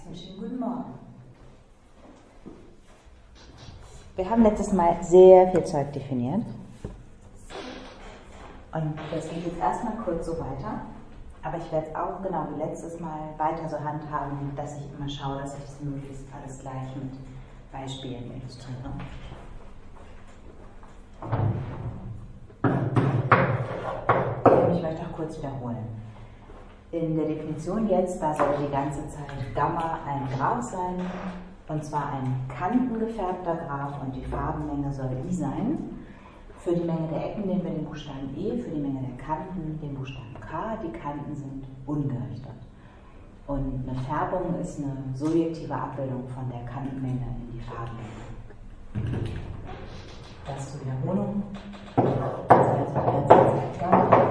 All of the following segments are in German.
Schönen guten Morgen. Wir haben letztes Mal sehr viel Zeug definiert. Und das geht jetzt erstmal kurz so weiter. Aber ich werde es auch genau wie letztes Mal weiter so handhaben, dass ich immer schaue, dass ich das möglichst alles gleich mit Beispielen illustriere. Ich will mich vielleicht auch kurz wiederholen. In der Definition jetzt, da soll die ganze Zeit Gamma ein Graph sein, und zwar ein kantengefärbter Graph, und die Farbenmenge soll I sein. Für die Menge der Ecken nehmen wir den Buchstaben E, für die Menge der Kanten den Buchstaben K. Die Kanten sind ungerichtet. Und eine Färbung ist eine subjektive Abbildung von der Kantenmenge in die Farbenmenge. Das zur Wiederholung. Das heißt, die ganze Zeit Gamma.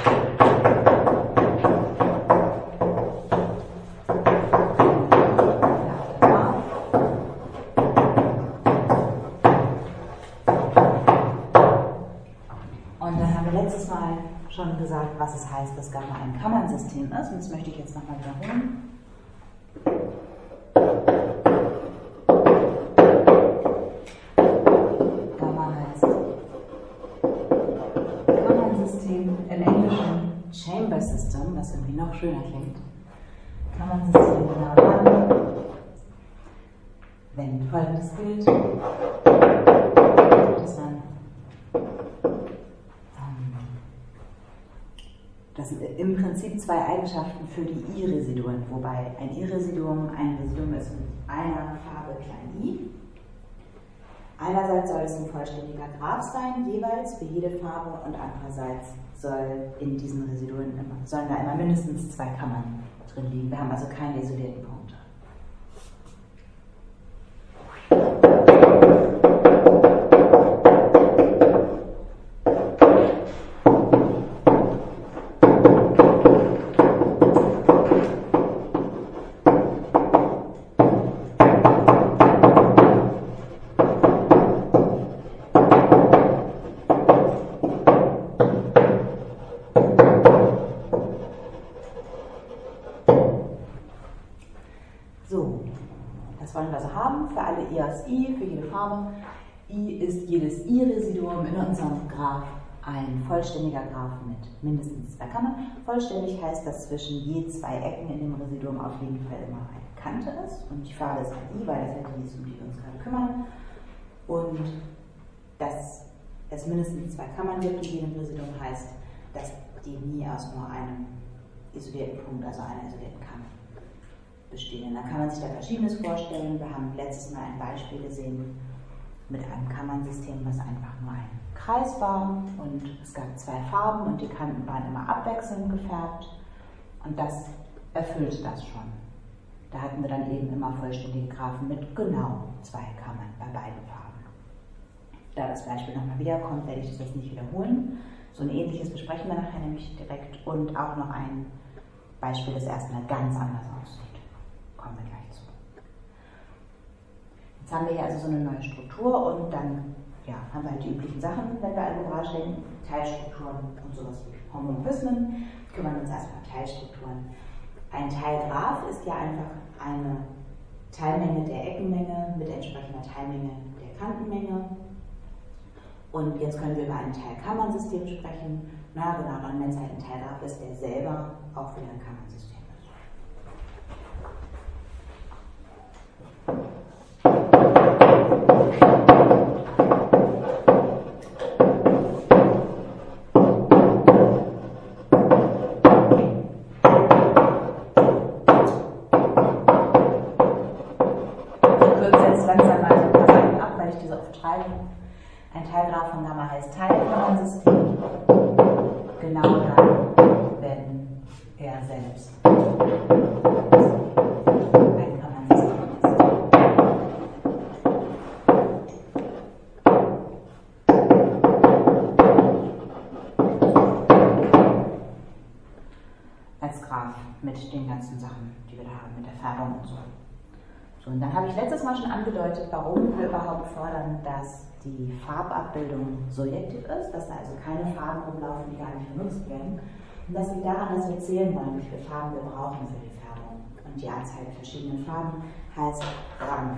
Letztes Mal schon gesagt, was es heißt, dass Gamma ein Kammernsystem ist, und das möchte ich jetzt nochmal wiederholen. Gamma heißt Kammernsystem, im Englischen Chamber System, was irgendwie noch schöner klingt. Kammernsystem genau dann, wenn folgendes gilt, dass man das sind im Prinzip zwei Eigenschaften für die I-Residuen, wobei ein I-Residuum ein Residuum ist mit einer Farbe klein i. Einerseits soll es ein vollständiger Graph sein, jeweils für jede Farbe, und andererseits soll in diesen Residuen sollen da immer mindestens zwei Kammern drin liegen. Wir haben also keine isolierten Punkte. Für alle I aus I, für jede Farbe. I ist jedes I-Residuum in unserem Graph ein vollständiger Graph mit mindestens zwei Kammern. Vollständig heißt, dass zwischen je zwei Ecken in dem Residuum auf jeden Fall immer eine Kante ist. Und die Farbe ist halt I, weil das halt die ist, um die wir uns gerade kümmern. Und dass es mindestens zwei Kammern gibt in jedem Residuum heißt, dass die nie aus nur einem isolierten Punkt, also einer isolierten Kammer, bestehen. Da kann man sich da Verschiedenes vorstellen. Wir haben letztes Mal ein Beispiel gesehen mit einem Kammernsystem, was einfach nur ein Kreis war, und es gab zwei Farben und die Kanten waren immer abwechselnd gefärbt, und das erfüllt das schon. Da hatten wir dann eben immer vollständige Graphen mit genau zwei Kammern bei beiden Farben. Da das Beispiel nochmal wiederkommt, werde ich das jetzt nicht wiederholen. So ein ähnliches besprechen wir nachher nämlich direkt, und auch noch ein Beispiel, das erstmal ganz anders aussieht. Kommen wir gleich zu. Jetzt haben wir hier also so eine neue Struktur, und dann haben wir halt die üblichen Sachen, wenn wir algebraisch denken, Teilstrukturen und sowas wie Homomorphismen. Kümmern uns erstmal um Teilstrukturen. Ein Teilgraph ist ja einfach eine Teilmenge der Eckenmenge mit entsprechender Teilmenge der Kantenmenge. Und jetzt können wir über ein Teilkammernsystem sprechen. Na genau, dann wenn es halt ein Teilgraph ist, der selber auch wieder ein Kammernsystem ist. Ein Teilgraph von Gamma heißt Teilkammernsystem, genau dann, wenn er selbst ein Kammernsystem ist. Als Graph mit den ganzen Sachen, die wir da haben, mit der Färbung und so. So, und dann habe ich letztes Mal schon angedeutet, warum wir überhaupt fordern, dass die Farbabbildung subjektiv ist, dass da also keine Farben rumlaufen, die gar nicht benutzt werden. Und das liegt daran, dass wir zählen wollen, wie viele Farben wir brauchen für die Färbung. Und und die Anzahl der verschiedenen Farben heißt Rang.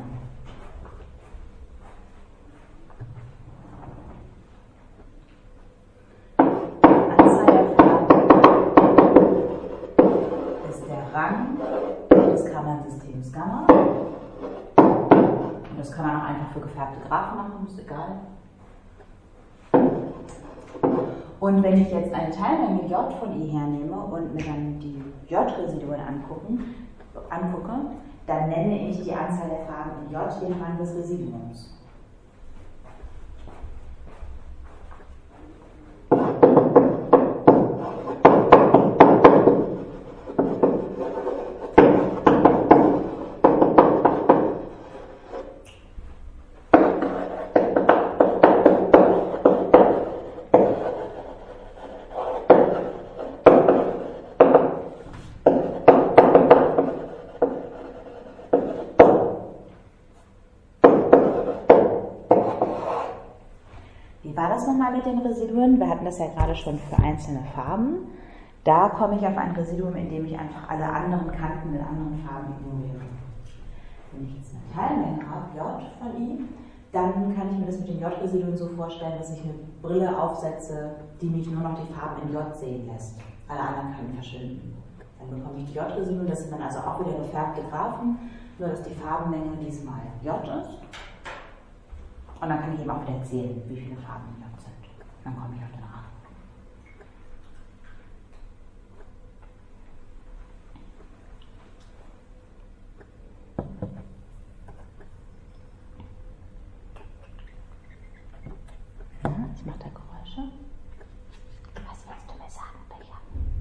Anzahl der Farben ist der Rang des Kammernsystems Gamma. Und das kann man auch einfach für gefärbte Graphen machen, ist egal. Und wenn ich jetzt eine Teilmenge J von I hernehme und mir dann die J-Residuen angucke, dann nenne ich die Anzahl der Farben in J den Rang des Residuums. Wie war das nochmal mit den Residuen? Wir hatten das ja gerade schon für einzelne Farben. Da komme ich auf ein Residuum, indem ich einfach alle anderen Kanten mit anderen Farben ignoriere. Wenn ich jetzt eine Teilmenge habe, J von I, dann kann ich mir das mit den J-Residuen so vorstellen, dass ich eine Brille aufsetze, die mich nur noch die Farben in J sehen lässt. Alle anderen Kanten verschwinden. Dann bekomme ich die J-Residuen, das sind dann also auch wieder gefärbte Graphen, nur dass die Farbenmenge diesmal J ist. Und dann kann ich eben auch wieder zählen, wie viele Farben in J sind. Dann komme ich auf den Rang. Ja, ich mache da Geräusche. Was willst du mir sagen, Becher?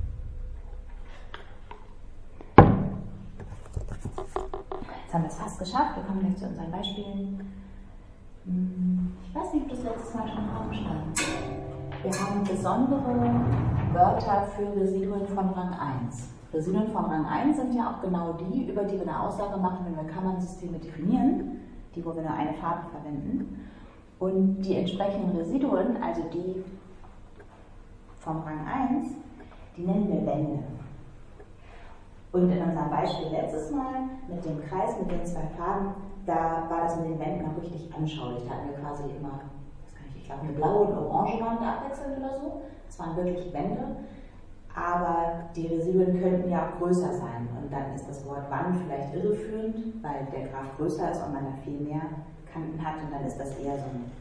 Jetzt haben wir es fast geschafft. Wir kommen gleich zu unseren Beispielen. Ich weiß nicht, ob das letztes Mal schon im Raum stand. Wir haben besondere Wörter für Residuen von Rang 1. Residuen von Rang 1 sind ja auch genau die, über die wir eine Aussage machen, wenn wir Kammernsysteme definieren, die, wo wir nur eine Farbe verwenden. Und die entsprechenden Residuen, also die vom Rang 1, die nennen wir Wände. Und in unserem Beispiel letztes Mal mit dem Kreis mit den zwei Farben, da war das mit den Wänden auch richtig anschaulich. Da hatten wir quasi immer, ich glaube, eine blaue und orange Wand abwechselnd oder so. Das waren wirklich Wände. Aber die Residuen könnten ja auch größer sein. Und dann ist das Wort Wand vielleicht irreführend, weil der Graph größer ist und man da viel mehr Kanten hat. Und dann ist das eher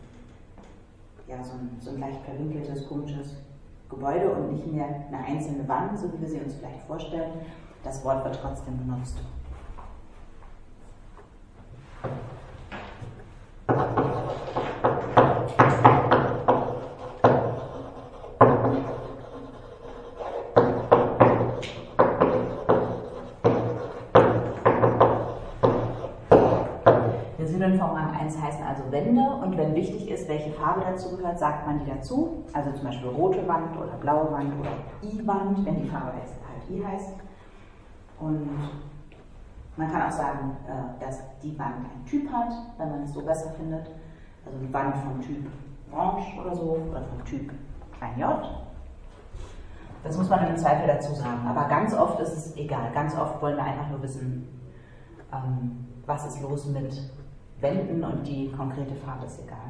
so ein leicht verwinkeltes, komisches Gebäude und nicht mehr eine einzelne Wand, so wie wir sie uns vielleicht vorstellen. Das Wort wird trotzdem benutzt. Residuen vom Rang 1 heißen also Wände und wenn wichtig ist, welche Farbe dazu gehört, sagt man die dazu. Also zum Beispiel rote Wand oder blaue Wand oder I-Wand, wenn die Farbe jetzt halt I heißt. Und man kann auch sagen, dass die Wand einen Typ hat, wenn man es so besser findet. Also eine Wand vom Typ Orange oder so oder vom Typ j. Das muss man im Zweifel dazu sagen. Aber ganz oft ist es egal. Ganz oft wollen wir einfach nur wissen, was ist los mit Wänden und die konkrete Farbe ist egal.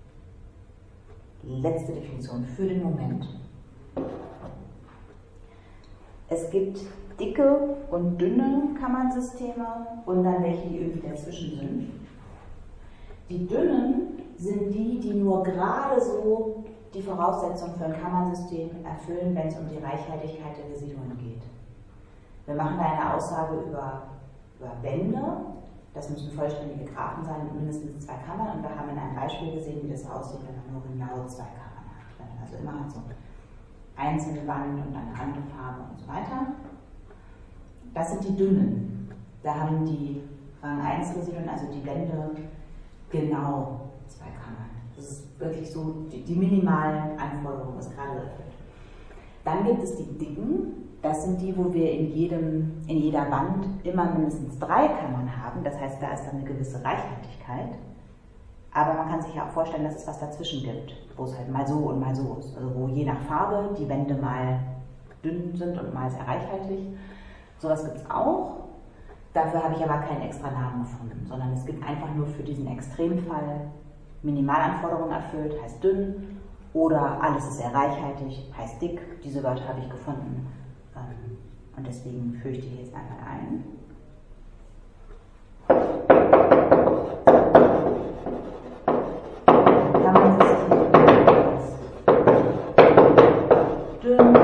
Letzte Definition für den Moment. Es gibt dicke und dünne Kammernsysteme und dann welche, die irgendwie dazwischen sind. Die dünnen sind die, die nur gerade so die Voraussetzungen für ein Kammernsystem erfüllen, wenn es um die Reichhaltigkeit der Residuen geht. Wir machen da eine Aussage über Wände. Das müssen vollständige Graphen sein mit mindestens 2 Kammern und wir haben in einem Beispiel gesehen, wie das aussieht, wenn man nur genau 2 Kammern hat. Wenn man also immer hat so eine einzelne Wand und eine andere Farbe und so weiter. Das sind die dünnen. Da haben die Rang 1 Residuen, also die Wände, genau 2 Kammern. Das ist wirklich so, die minimalen Anforderungen ist gerade erfüllt. Dann gibt es die dicken. Das sind die, wo wir in jeder Wand immer mindestens 3 Kammern haben. Das heißt, da ist dann eine gewisse Reichhaltigkeit. Aber man kann sich ja auch vorstellen, dass es was dazwischen gibt, wo es halt mal so und mal so ist. Also wo je nach Farbe die Wände mal dünn sind und mal sehr reichhaltig. Sowas gibt es auch. Dafür habe ich aber keinen extra Namen gefunden, sondern es gibt einfach nur für diesen Extremfall Minimalanforderungen erfüllt, heißt dünn, oder alles ist sehr reichhaltig, heißt dick. Diese Wörter habe ich gefunden und deswegen führe ich die jetzt einmal ein. Dünn,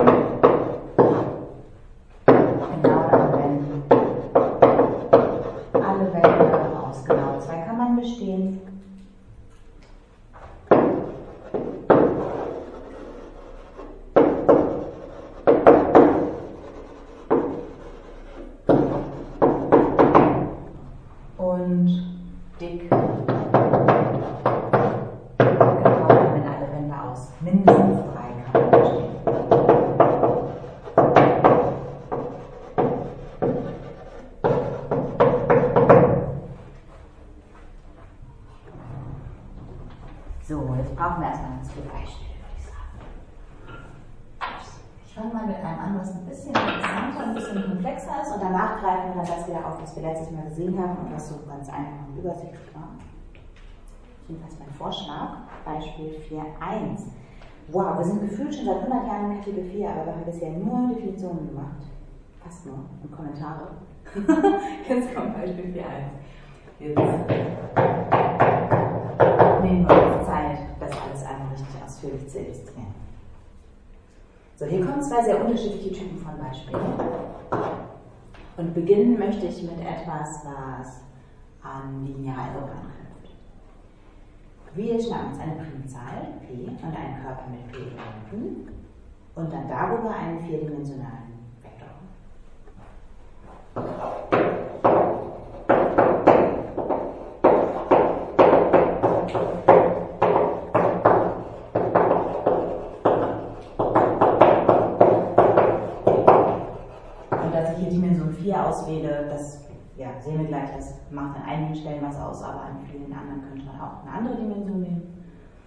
genau anwenden. Alle Wände aus genau 2 Kammern bestehen. Und dick. Genau, wenn alle Wände aus mindestens 3 Kammern bestehen. So, jetzt brauchen wir erstmal ganz viele Beispiele, würde ich sagen. Ich fange mal mit einem an, was ein bisschen interessanter, ein bisschen komplexer ist und danach greifen wir dann das wieder auf, was wir letztes Mal gesehen haben und was so ganz einfach und übersichtlich war. Jedenfalls mein Vorschlag, Beispiel 4.1. Wow, wir sind gefühlt schon seit 100 Jahren in Kapitel 4, aber wir haben bisher nur Definitionen gemacht. Fast nur, und Kommentare. Jetzt kommt Beispiel 4.1. Jetzt nehmen wir uns Zeit, das alles einmal richtig ausführlich zu illustrieren. So, hier kommen 2 sehr unterschiedliche Typen von Beispielen. Und beginnen möchte ich mit etwas, was an lineare Algebra anknüpft. Wir schnappen uns eine Primzahl, p, und einen Körper mit p Elementen und dann darüber einen 4-dimensionalen Vektor. Dimension 4 auswähle, das sehen wir gleich, das macht an einigen Stellen was aus, aber an vielen anderen könnte man auch eine andere Dimension nehmen.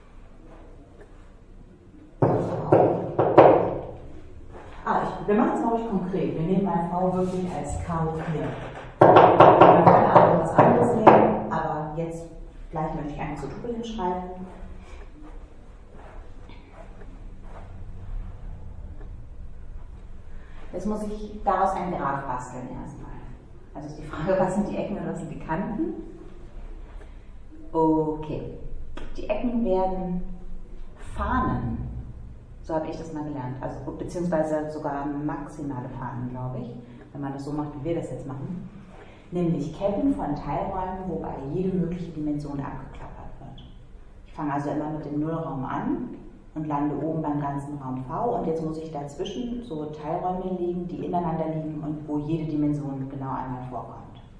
Wir machen es mal ruhig konkret. Wir nehmen mal V wirklich als K4. Man kann auch was anderes nehmen, aber jetzt gleich möchte ich einfach so Tupel hinschreiben. Jetzt muss ich daraus einen Graph basteln erstmal. Also ist die Frage, was sind die Ecken und was sind die Kanten? Okay, die Ecken werden Fahnen, so habe ich das mal gelernt, also beziehungsweise sogar maximale Fahnen, glaube ich, wenn man das so macht, wie wir das jetzt machen. Nämlich Ketten von Teilräumen, wobei jede mögliche Dimension abgeklappert wird. Ich fange also immer mit dem Nullraum an und lande oben beim ganzen Raum V und jetzt muss ich dazwischen so Teilräume legen, die ineinander liegen und wo jede Dimension genau einmal vorkommt.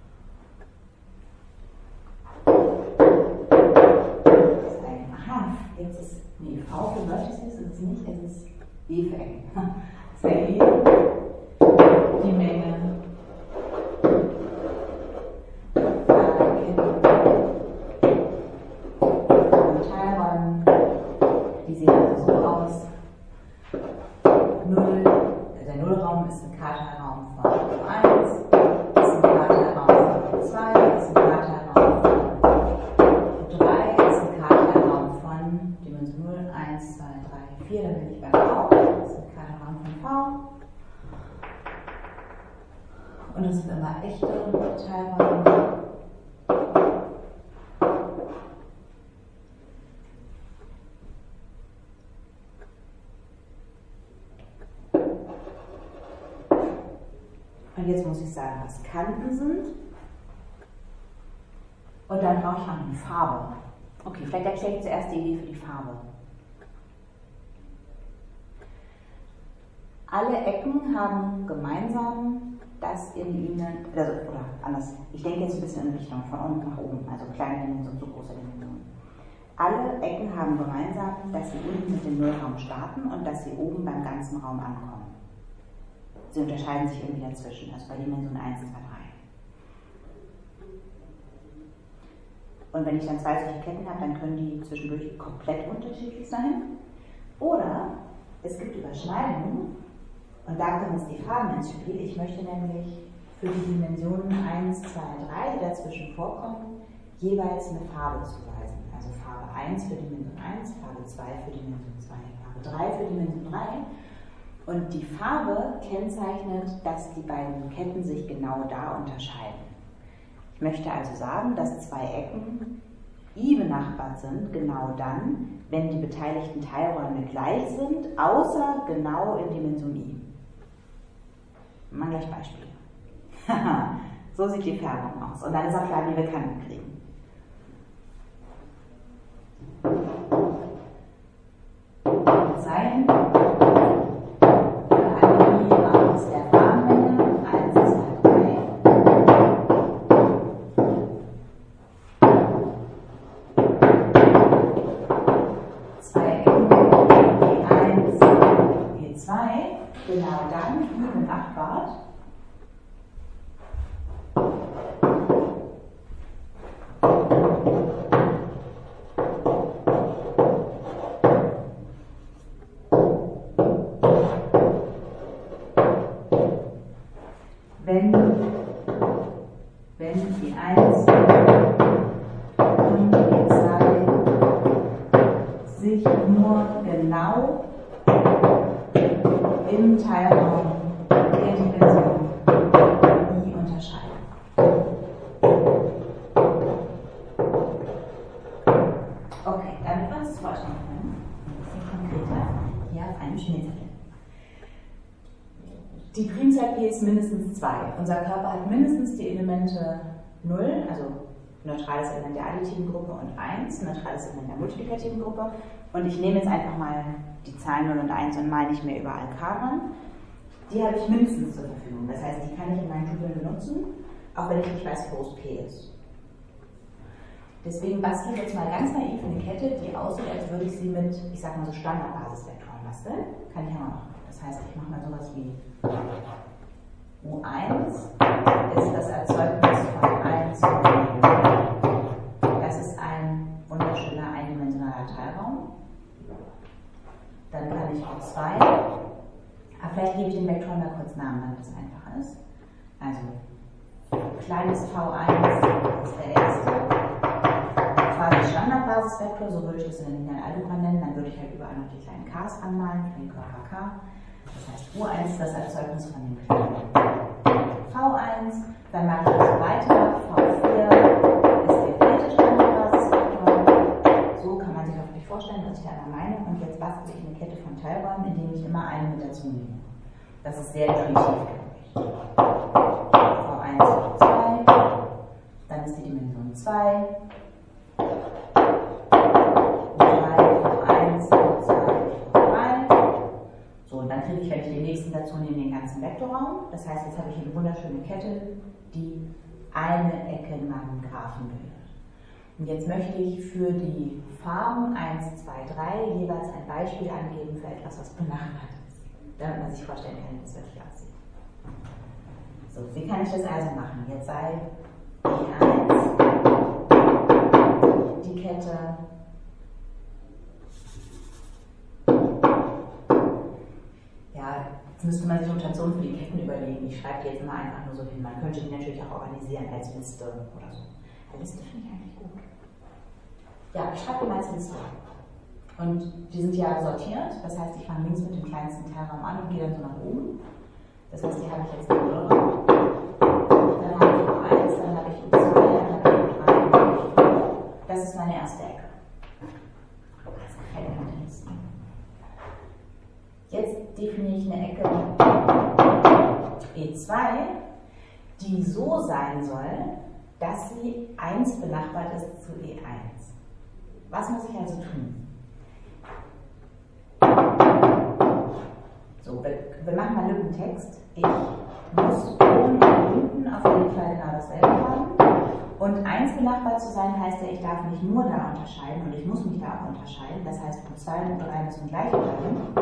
Aha, jetzt ist, nee, V für Vertices ist es nicht, es ist E für Ecken. Das wäre E, die Menge Teilräumen. Die sehen also so aus. Der Nullraum ist ein K-Teilraum von 1, ist ein K-Teilraum von 2, ist ein K-Teilraum von 3, ist ein K-Teilraum von Dimension 0, 1, 2, 3, 4, dann bin ich beim V, das ist ein K-Teilraum von V. Und das sind immer echte Teilräume. Und jetzt muss ich sagen, was Kanten sind. Und dann brauche ich auch eine Farbe. Okay, vielleicht erkläre ich zuerst die Idee für die Farbe. Alle Ecken haben gemeinsam, dass in ihnen, oder anders, ich denke jetzt ein bisschen in Richtung von unten nach oben, also kleine Dimensionen zu große Dimensionen. Alle Ecken haben gemeinsam, dass sie unten mit dem Nullraum starten und dass sie oben beim ganzen Raum ankommen. Sie unterscheiden sich irgendwie dazwischen, also bei Dimension 1, 2, 3. Und wenn ich dann 2 solche Ketten habe, dann können die zwischendurch komplett unterschiedlich sein. Oder es gibt Überschneidungen und da kommen jetzt die Farben ins Spiel. Ich möchte nämlich für die Dimensionen 1, dazwischen vorkommen, jeweils eine Farbe zuweisen. Also Farbe 1 für Dimension 1, Farbe 2 für Dimension 2, Farbe 3 für Dimension 3. Und die Farbe kennzeichnet, dass die beiden Ketten sich genau da unterscheiden. Ich möchte also sagen, dass zwei Ecken I benachbart sind, genau dann, wenn die beteiligten Teilräume gleich sind, außer genau in Dimension I. Mal gleich Beispiele. So sieht die Färbung aus. Und dann ist auch klar, wie wir Kanten kriegen. Sein aus der Farbenmenge 1, 2, 3. Zwei Ecken E1, E2, genau dann I benachbart. Wenn E1 und E2 sich nur genau im Teilraum der Dimension I unterscheiden. Okay, damit wir uns das vorstellen können, ein bisschen konkreter hier auf einem Schneezettel. Die Primzahl P ist mindestens 2. Unser Körper hat mindestens die Elemente 0, also neutrales Element der additiven Gruppe, und 1, neutrales Element der multiplikativen Gruppe. Und ich nehme jetzt einfach mal die Zahlen 0 und 1 und mal nicht mehr überall K ran. Die habe ich mindestens zur Verfügung. Das heißt, die kann ich in meinen Tupeln benutzen, auch wenn ich nicht weiß, wie groß P ist. Deswegen bastle ich jetzt mal ganz naiv eine Kette, die aussieht, als würde ich sie mit, ich sag mal so Standardbasisvektoren basteln. Kann ich ja mal machen. Das heißt, ich mache mal sowas wie U1 ist das Erzeugnis von 1 und 0. Das ist ein wunderschöner eindimensionaler Teilraum. Dann kann ich U2, aber vielleicht gebe ich den Vektoren mal kurz Namen, damit das einfacher ist. Also, kleines V1 ist der erste. Quasi Standardbasisvektor, so würde ich das in der Lineal-Algebra nennen. Dann würde ich halt überall noch die kleinen Ks anmalen für den Körper K. Das heißt, U1 ist das Erzeugnis von dem kleinen V1, dann mache ich das weiter, V4 ist der vierte Standardbasisvektor. So kann man sich hoffentlich vorstellen, was ich da immer meine. Und jetzt bastle ich eine Kette von Teilräumen, indem ich immer einen mit dazu nehme. Das ist sehr intuitiv, glaube ich. V1, V2, dann ist die Dimension 2. Wenn ich den nächsten dazu nehme, den ganzen Vektorraum. Das heißt, jetzt habe ich eine wunderschöne Kette, die eine Ecke in meinem Graphen bildet. Und jetzt möchte ich für die Farben 1, 2, 3 jeweils ein Beispiel angeben für etwas, was benachbart ist, damit man sich vorstellen kann, wie es wirklich aussieht. So, wie kann ich das also machen? Jetzt sei E1 die Kette Jetzt müsste man sich Notationen für die Ketten überlegen. Ich schreibe die jetzt immer einfach nur so hin. Man könnte die natürlich auch organisieren als Liste oder so. Eine Liste finde ich eigentlich gut. Ja, ich schreibe die mal als Liste. Und die sind ja sortiert. Das heißt, ich fange links mit dem kleinsten Teilraum an und gehe dann so nach oben. Das heißt, die habe ich jetzt in Null. Dann habe ich U1, dann habe ich U2, dann habe ich U3, dann habe ich U4. Das ist meine erste Ecke. Das gefällt mir mit den Listen. Jetzt definiere ich eine Ecke E2, die so sein soll, dass sie 1 benachbart ist zu E1. Was muss ich also tun? So, wir machen mal Lückentext. Ich muss oben und unten auf jeden Fall genau dasselbe haben. Und 1 benachbart zu sein heißt ja, ich darf nicht nur da unterscheiden und ich muss mich da auch unterscheiden. Das heißt, U2 und U3 müssen gleich bleiben.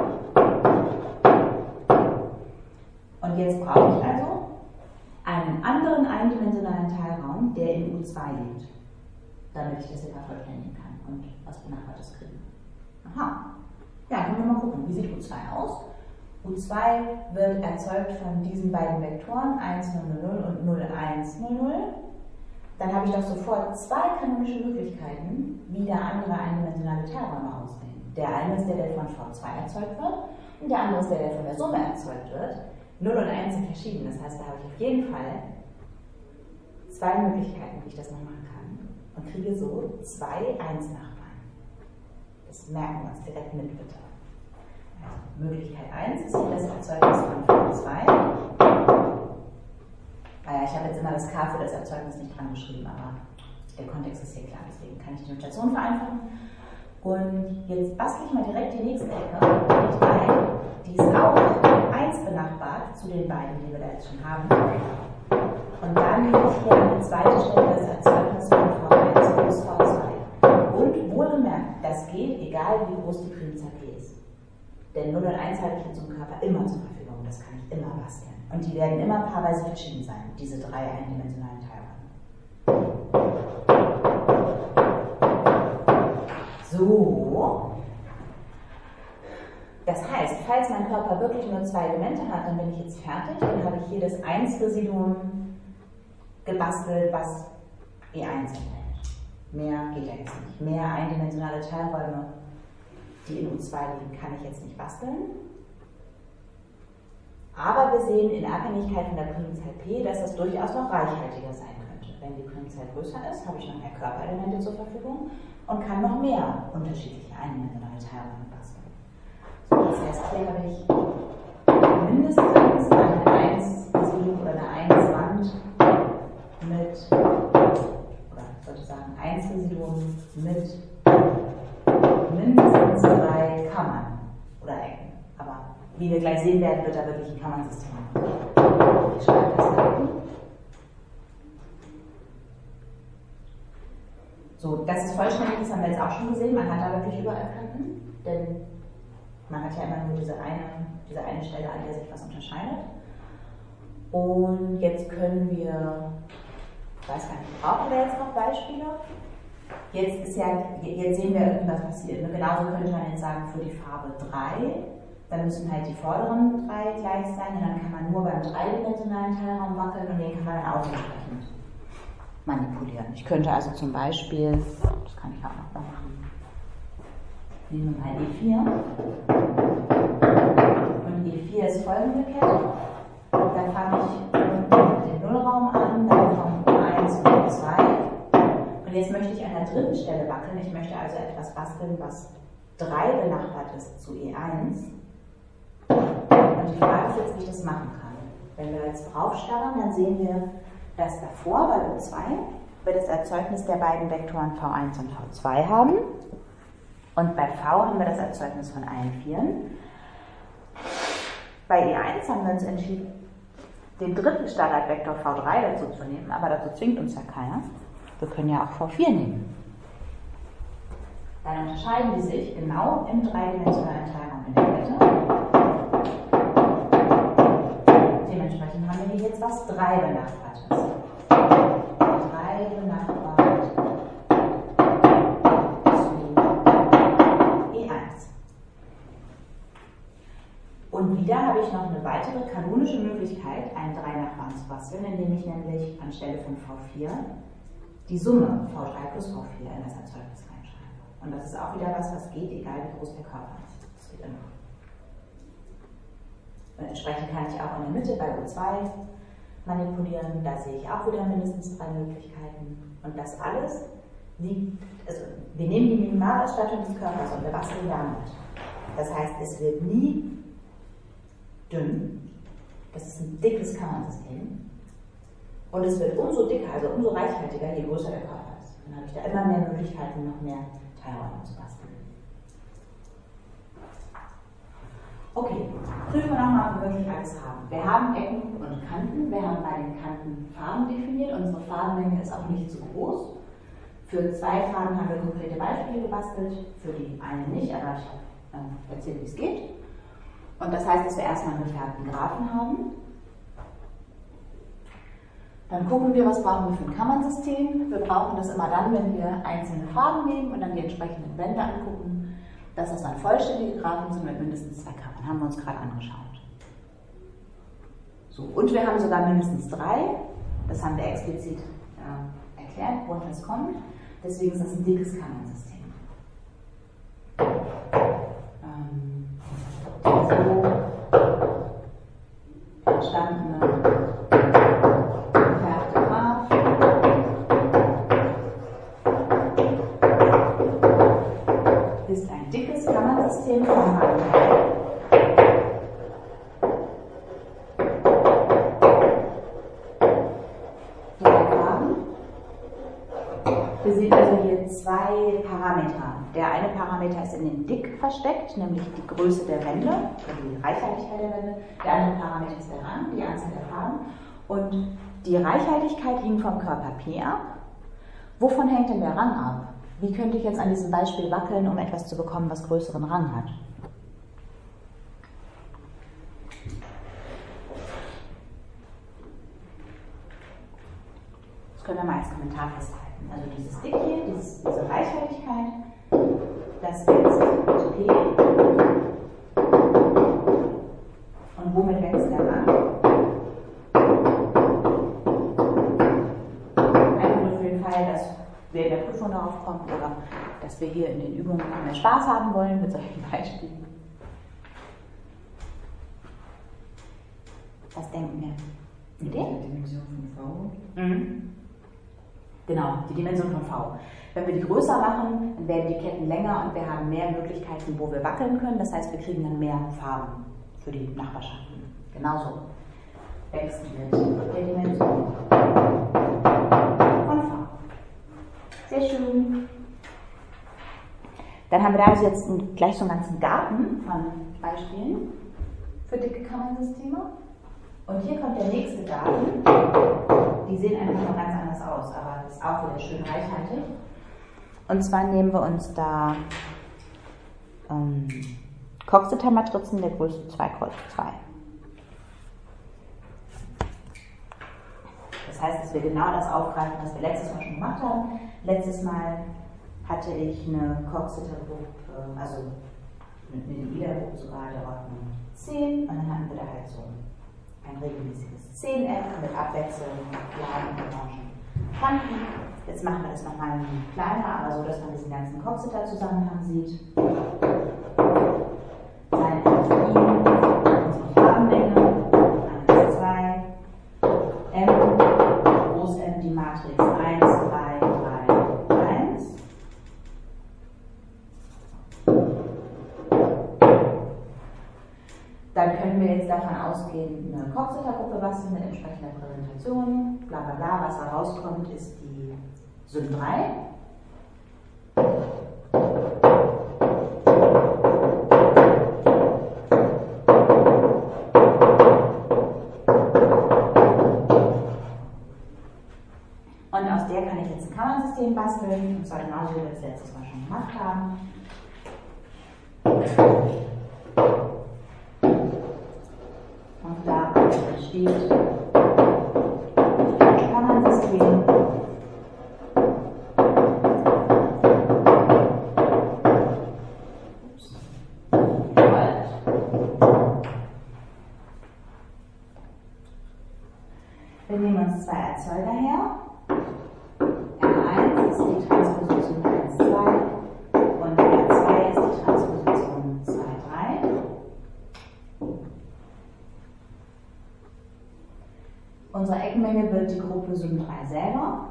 Und jetzt brauche ich also einen anderen eindimensionalen Teilraum, der in U2 liegt, damit ich das hier vervollständigen kann und was Benachbartes kriege. Aha. Ja, können wir mal gucken, wie sieht U2 aus? U2 wird erzeugt von diesen beiden Vektoren 1, 0, 0 und 0, 1, 0, 0. dann habe ich doch sofort zwei kanonische Möglichkeiten, wie der andere eindimensionale Teilräume aussehen. Der eine ist der, der von V2 erzeugt wird, und der andere ist der, der von der Summe erzeugt wird. 0 und 1 sind verschieden, das heißt, da habe ich auf jeden Fall zwei Möglichkeiten, wie ich das noch machen kann, und kriege so zwei 1-Nachbarn. Das merken wir uns direkt mit, bitte. Also, Möglichkeit 1 ist hier das Erzeugnis von V2. Ich habe jetzt immer das K für das Erzeugnis nicht dran geschrieben, aber der Kontext ist hier klar, deswegen kann ich die Notation vereinfachen. Und jetzt bastle ich mal direkt die nächste Ecke mit ein, die ist auch 1 benachbart zu den beiden, die wir da jetzt schon haben. Und dann nehme ich hier an die zweite Stelle das Erzeugnis von V1 plus V2. Und wohlgemerkt, das geht, egal wie groß die Primzahl P ist. Denn 0 und 1 halte ich in so einem Körper immer zur Verfügung, das kann ich immer basteln. Und die werden immer paarweise verschieden sein, diese drei eindimensionalen Teilräume. So. Das heißt, falls mein Körper wirklich nur zwei Elemente hat, dann bin ich jetzt fertig. Dann habe ich hier das 1-Residuum gebastelt, was E1 enthält. Mehr geht ja jetzt nicht. Mehr eindimensionale Teilräume, die in U2 liegen, kann ich jetzt nicht basteln. Aber wir sehen in Abhängigkeit von der Primzahl P, dass das durchaus noch reichhaltiger sein könnte. Wenn die Primzahl größer ist, habe ich noch mehr Körperelemente zur Verfügung und kann noch mehr unterschiedliche eindimensionale Teilräume basteln. So, das heißt, hier habe ich mindestens eine 1-Residuum oder eine 1-Wand mit, oder ich sollte sagen, 1-Residuum mit mindestens 3 Kammern oder Ecken. Aber wie wir gleich sehen werden, wird da wirklich ein Kammernsystem. Ich schreibe das da unten. So, das ist vollständig, das haben wir jetzt auch schon gesehen. Man hat da wirklich überall Kanten, denn man hat ja immer nur diese eine Stelle, an der sich was unterscheidet. Und jetzt können wir, ich weiß gar nicht, brauchen wir jetzt noch Beispiele? Jetzt sehen wir irgendwie, was passiert. Genauso könnte man jetzt sagen, für die Farbe 3, dann müssen halt die vorderen 3 gleich sein und dann kann man nur beim dreidimensionalen Teilraum wackeln und den kann man dann auch entsprechend manipulieren. Ich könnte also zum Beispiel, das kann ich auch noch mal machen, nehmen wir mal E4 und E4 ist folgende Kette. Dann fange ich mit dem Nullraum an, dann vom U1 und U2 und jetzt möchte ich an der dritten Stelle wackeln. Ich möchte also etwas basteln, was 3 benachbart ist zu E1. Und die Frage ist jetzt, wie ich das machen kann. Wenn wir jetzt draufstarren, dann sehen wir, dass davor bei U2 wir das Erzeugnis der beiden Vektoren V1 und V2 haben. Und bei V haben wir das Erzeugnis von allen Vieren. Bei E1 haben wir uns entschieden, den dritten Standardvektor V3 dazu zu nehmen, aber dazu zwingt uns ja keiner. Wir können ja auch V4 nehmen. Dann unterscheiden die sich genau im dreidimensionalen Teilraum in der Kette. Dementsprechend haben wir hier jetzt was 3 benachbartes. 3 benachbart zu E1. Und wieder habe ich noch eine weitere kanonische Möglichkeit, einen 3-Nachbarn zu basteln, indem ich nämlich anstelle von V4 die Summe V3 plus V4 in das Erzeugnis reinschreibe. Und das ist auch wieder was geht, egal wie groß der Körper ist. Das geht immer. Und entsprechend kann ich auch in der Mitte bei U2 manipulieren. Da sehe ich auch wieder mindestens 3 Möglichkeiten. Und das alles liegt, also wir nehmen die Minimalausstattung des Körpers und wir basteln damit. Das heißt, es wird nie dünn. Das ist ein dickes Kammernsystem. Und es wird umso dicker, also umso reichhaltiger, je größer der Körper ist. Dann habe ich da immer mehr Möglichkeiten, noch mehr Teilräume zu basteln. Okay, prüfen wir nochmal, ob wir wirklich alles haben. Wir haben Ecken und Kanten. Wir haben bei den Kanten Farben definiert. Unsere Farbenmenge ist auch nicht zu groß. Für 2 Farben haben wir konkrete Beispiele gebastelt, für die eine nicht, aber ich habe erzählt, wie es geht. Und das heißt, dass wir erstmal einen gefärbten Graphen haben. Dann gucken wir, was brauchen wir für ein Kammernsystem. Wir brauchen das immer dann, wenn wir einzelne Farben nehmen und dann die entsprechenden Wände angucken, dass das dann vollständige Graphen sind mit mindestens 2 Kammern. Haben wir uns gerade angeschaut. So, und wir haben sogar mindestens 3. Das haben wir explizit erklärt, woher das kommt. Deswegen ist das ein dickes Kammern-System. So entstandene gefärbte Graph ist ein dickes Kammernsystem von Rang 3. Wir sehen also hier zwei Parameter. Der eine Parameter ist in den Dick versteckt, nämlich die Größe der Wände, oder die Reichhaltigkeit der Wände. Der andere Parameter ist der Rang, die Anzahl der Farben. Und die Reichhaltigkeit hing vom Körper P ab. Wovon hängt denn der Rang ab? Wie könnte ich jetzt an diesem Beispiel wackeln, um etwas zu bekommen, was größeren Rang hat? Das können wir mal als Kommentar festhalten. Also dieses Dick hier, diese Reichhaltigkeit, das wächst mit P. Und womit wächst der Rang? Einfach nur für den Fall, dass wir in der Prüfung darauf kommen oder dass wir hier in den Übungen noch mehr Spaß haben wollen mit solchen Beispielen. Was denken wir? Idee? Die Dimension von V. Mhm. Genau, die Dimension von V. Wenn wir die größer machen, dann werden die Ketten länger und wir haben mehr Möglichkeiten, wo wir wackeln können. Das heißt, wir kriegen dann mehr Farben für die Nachbarschaften. Genauso wächst mit der Dimension von V. Sehr schön. Dann haben wir da also jetzt gleich so einen ganzen Garten von Beispielen für dicke Kammernsysteme. Und hier kommt der nächste Garten. Die sehen einfach noch ganz anders aus, aber das ist auch wieder schön reichhaltig. Und zwar nehmen wir uns da Coxeter-Matrizen der Größe 2x2. Das heißt, dass wir genau das aufgreifen, was wir letztes Mal schon gemacht haben. Letztes Mal hatte ich eine Coxeter-Gruppe, also eine Ida-Gruppe sogar der Ordnung 10, und dann hatten wir da halt so ein regelmäßiges 10F mit abwechselnden kleinen und orangen Kanten. Jetzt machen wir das nochmal kleiner, aber so, dass man diesen ganzen Coxeter-Zusammenhang sieht. Sein F, unsere Farbenmenge, 1, 2, M, Groß M, die Matrix 1, 3, 3, 1. Dann können wir jetzt davon ausgehen, eine Coxeter-Gruppe basteln mit entsprechender Präsentation, bla bla bla. Was da rauskommt, ist die Sym 3. Und aus der kann ich jetzt ein Kammernsystem basteln, und zwar genauso, wie wir das letztes Mal schon gemacht haben. Und da entsteht ein Kammernsystem. Wir nehmen uns zwei Erzeuger her. R1 ist die Transposition 1, 2 und R2 ist die Transposition 2, 3. Unsere Eckenmenge wird die Gruppe Sym 3 selber.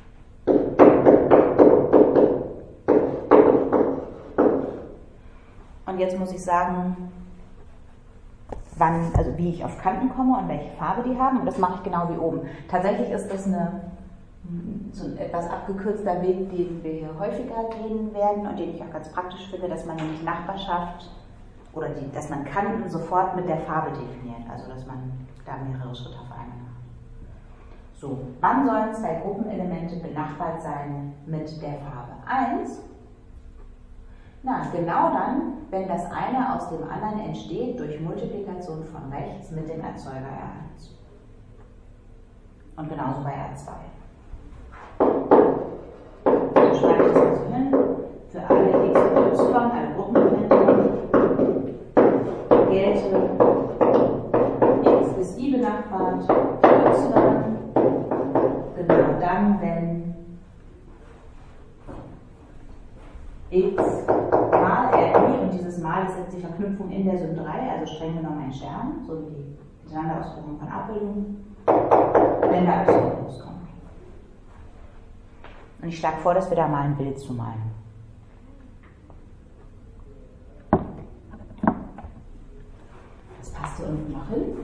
Und jetzt muss ich sagen, also wie ich auf Kanten komme und welche Farbe die haben. Und das mache ich genau wie oben. Tatsächlich ist das so ein etwas abgekürzter Weg, den wir hier häufiger gehen werden und den ich auch ganz praktisch finde, dass man nämlich Nachbarschaft oder dass man Kanten sofort mit der Farbe definiert. Also dass man da mehrere Schritte auf einmal macht. So, wann sollen zwei Gruppenelemente benachbart sein mit der Farbe 1? Na, genau dann, wenn das eine aus dem anderen entsteht durch Multiplikation von rechts mit dem Erzeuger R1. Und genauso bei R2. So schreibe ich das also hin. Für alle X und Y, alle Gruppenelemente, gelte X ist I benachbart für Y. Genau dann, wenn x mal RI und dieses Mal ist jetzt die Verknüpfung in der Sym 3, also streng genommen ein Stern, so wie die Hintereinanderausführung von Abbildungen, wenn da y rauskommt. Und ich schlage vor, dass wir da mal ein Bild zu malen. Das passt hier unten noch hin.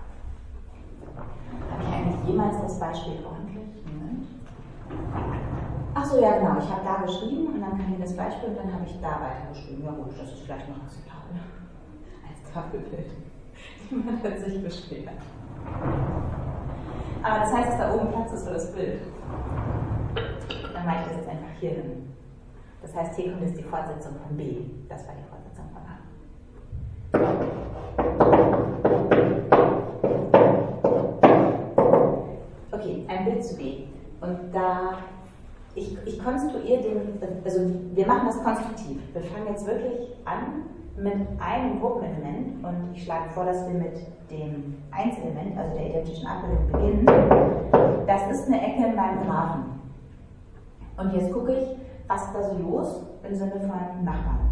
Habe ich eigentlich jemals das Beispiel ordentlich? Moment. Achso, ja genau, ich habe da geschrieben und dann kam hier das Beispiel und dann habe ich da weitergeschrieben. Ja gut, das ist vielleicht noch akzeptabel. Als Tafelbild. Niemand hat sich beschwert. Aber das heißt, dass da oben Platz ist für das Bild. Dann mache ich das jetzt einfach hier hin. Das heißt, hier kommt jetzt die Fortsetzung von B. Das war die Fortsetzung von A. Okay, ein Bild zu B. Und da, ich konstruiere also wir machen das konstruktiv. Wir fangen jetzt wirklich an mit einem Gruppenelement und ich schlage vor, dass wir mit dem Einzelement, also der identischen Abbildung, beginnen. Das ist eine Ecke in meinem Graphen. Und jetzt gucke ich, was ist da so los im Sinne von Nachbarn.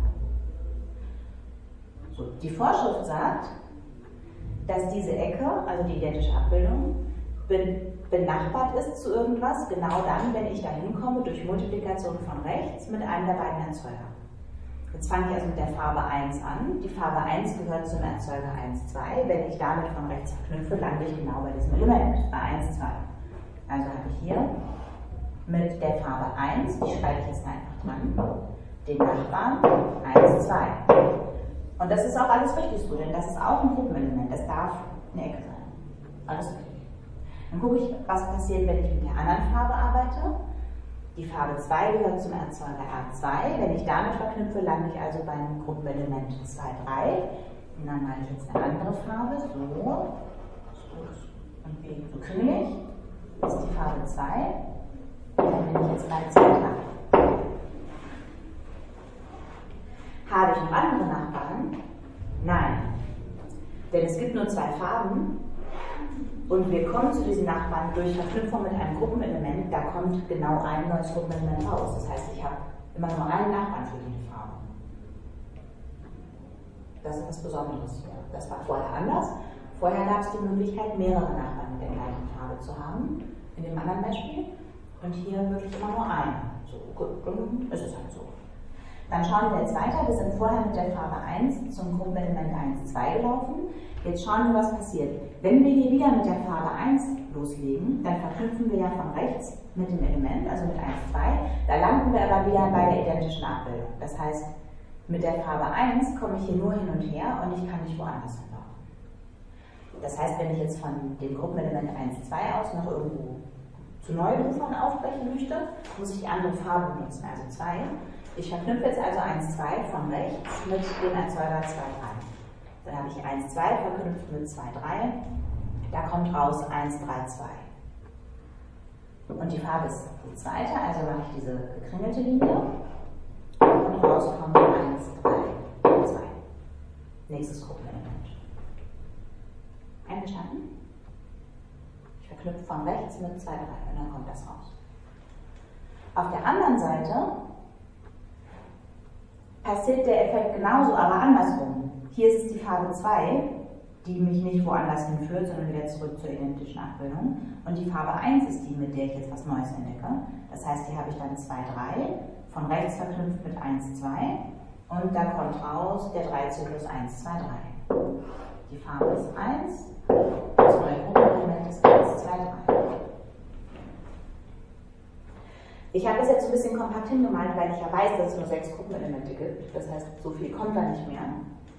So, die Vorschrift sagt, dass diese Ecke, also die identische Abbildung, benachbart ist zu irgendwas, genau dann, wenn ich da hinkomme durch Multiplikation von rechts mit einem der beiden Erzeuger. Jetzt fange ich also mit der Farbe 1 an. Die Farbe 1 gehört zum Erzeuger 1, 2. Wenn ich damit von rechts verknüpfe, lande ich genau bei diesem Element, bei 1, 2. Also habe ich hier mit der Farbe 1, die schreibe ich jetzt einfach dran, den Nachbarn 1, 2. Und das ist auch alles richtig so, denn das ist auch ein Gruppenelement, das darf eine Ecke sein. Alles richtig. Dann gucke ich, was passiert, wenn ich mit der anderen Farbe arbeite. Die Farbe 2 gehört zum Erzeuger R2. Wenn ich damit verknüpfe, lande ich also bei einem Gruppenelement 2, 3. Und dann mache ich jetzt eine andere Farbe, so. Und so kringelig. Das ist die Farbe 2. Dann bin ich jetzt bei 2, 3. Habe ich noch andere Nachbarn? Nein. Denn es gibt nur 2 Farben. Und wir kommen zu diesen Nachbarn durch Verknüpfung mit einem Gruppenelement, da kommt genau ein neues Gruppenelement raus. Das heißt, ich habe immer nur einen Nachbarn für jede Farbe. Das ist was Besonderes. Das war vorher anders. Vorher gab es die Möglichkeit, mehrere Nachbarn mit der gleichen Farbe zu haben, in dem anderen Beispiel. Und hier wirklich immer nur einen. So, gut, dann ist es halt so. Dann schauen wir jetzt weiter. Wir sind vorher mit der Farbe 1 zum Gruppenelement 1, 2 gelaufen. Jetzt schauen wir, was passiert. Wenn wir hier wieder mit der Farbe 1 loslegen, dann verknüpfen wir ja von rechts mit dem Element, also mit 1, 2. Da landen wir aber wieder bei der identischen Abbildung. Das heißt, mit der Farbe 1 komme ich hier nur hin und her und ich kann nicht woanders hinlaufen. Das heißt, wenn ich jetzt von dem Gruppenelement 1, 2 aus noch irgendwo zu neuen Ufern aufbrechen möchte, muss ich die andere Farbe benutzen, also 2. Ich verknüpfe jetzt also 1, 2 von rechts mit dem Erzeuger 2, 3. Dann habe ich 1, 2 verknüpft mit 2, 3. Da kommt raus 1, 3, 2. Und die Farbe ist die zweite, also mache ich diese gekringelte Linie. Und raus kommt 1, 3, 2. Nächstes Gruppenelement. Einverstanden? Ich verknüpfe von rechts mit 2, 3 und dann kommt das raus. Auf der anderen Seite passiert der Effekt genauso, aber andersrum. Hier ist es die Farbe 2, die mich nicht woanders hinführt, sondern wieder zurück zur identischen Abbildung. Und die Farbe 1 ist die, mit der ich jetzt was Neues entdecke. Das heißt, hier habe ich dann 2, 3, von rechts verknüpft mit 1, 2. Und da kommt raus der 3-Zyklus 1, 2, 3. Die Farbe ist 1, das neue Gruppenelement ist 1, 2, 3. Ich habe das jetzt ein bisschen kompakt hingemalt, weil ich ja weiß, dass es nur 6 Gruppenelemente gibt. Das heißt, so viel kommt da nicht mehr.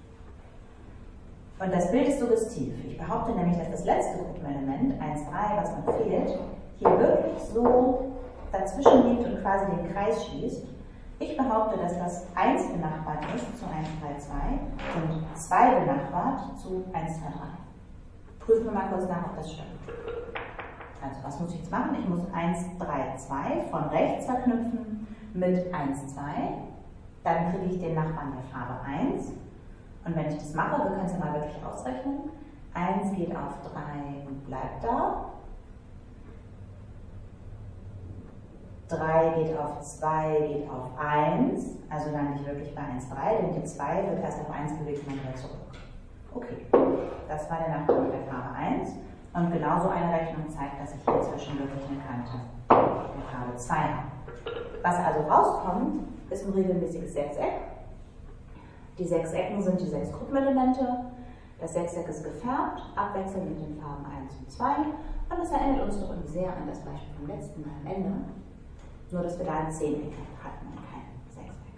Und das Bild ist suggestiv. Ich behaupte nämlich, dass das letzte Gruppenelement, 1, 3, was noch fehlt, hier wirklich so dazwischen liegt und quasi den Kreis schließt. Ich behaupte, dass das 1 benachbart ist zu 1, 3, 2 und 2 benachbart zu 1, 2, 3. Prüfen wir mal kurz nach, ob das stimmt. Also, was muss ich jetzt machen? Ich muss 1, 3, 2 von rechts verknüpfen mit 1, 2. Dann kriege ich den Nachbarn der Farbe 1. Und wenn ich das mache, wir können es ja mal wirklich ausrechnen. 1 geht auf 3 und bleibt da. 3 geht auf 2, geht auf 1, also lande ich wirklich bei 1, 3, denn die 2 wird erst auf 1 bewegt und dann wieder zurück. Okay, das war der Nachteil der Farbe 1. Und genauso eine Rechnung zeigt, dass ich hier zwischendurch eine Kante der Farbe 2 habe. Was also rauskommt, ist ein regelmäßiges Sechseck. Die Sechsecken sind die 6 Gruppenelemente. Das Sechseck ist gefärbt, abwechselnd mit den Farben 1 und 2. Und das erinnert uns doch irgendwie sehr an das Beispiel vom letzten Mal am Ende. Nur, dass wir da ein Zehneck hatten und kein Sechseck.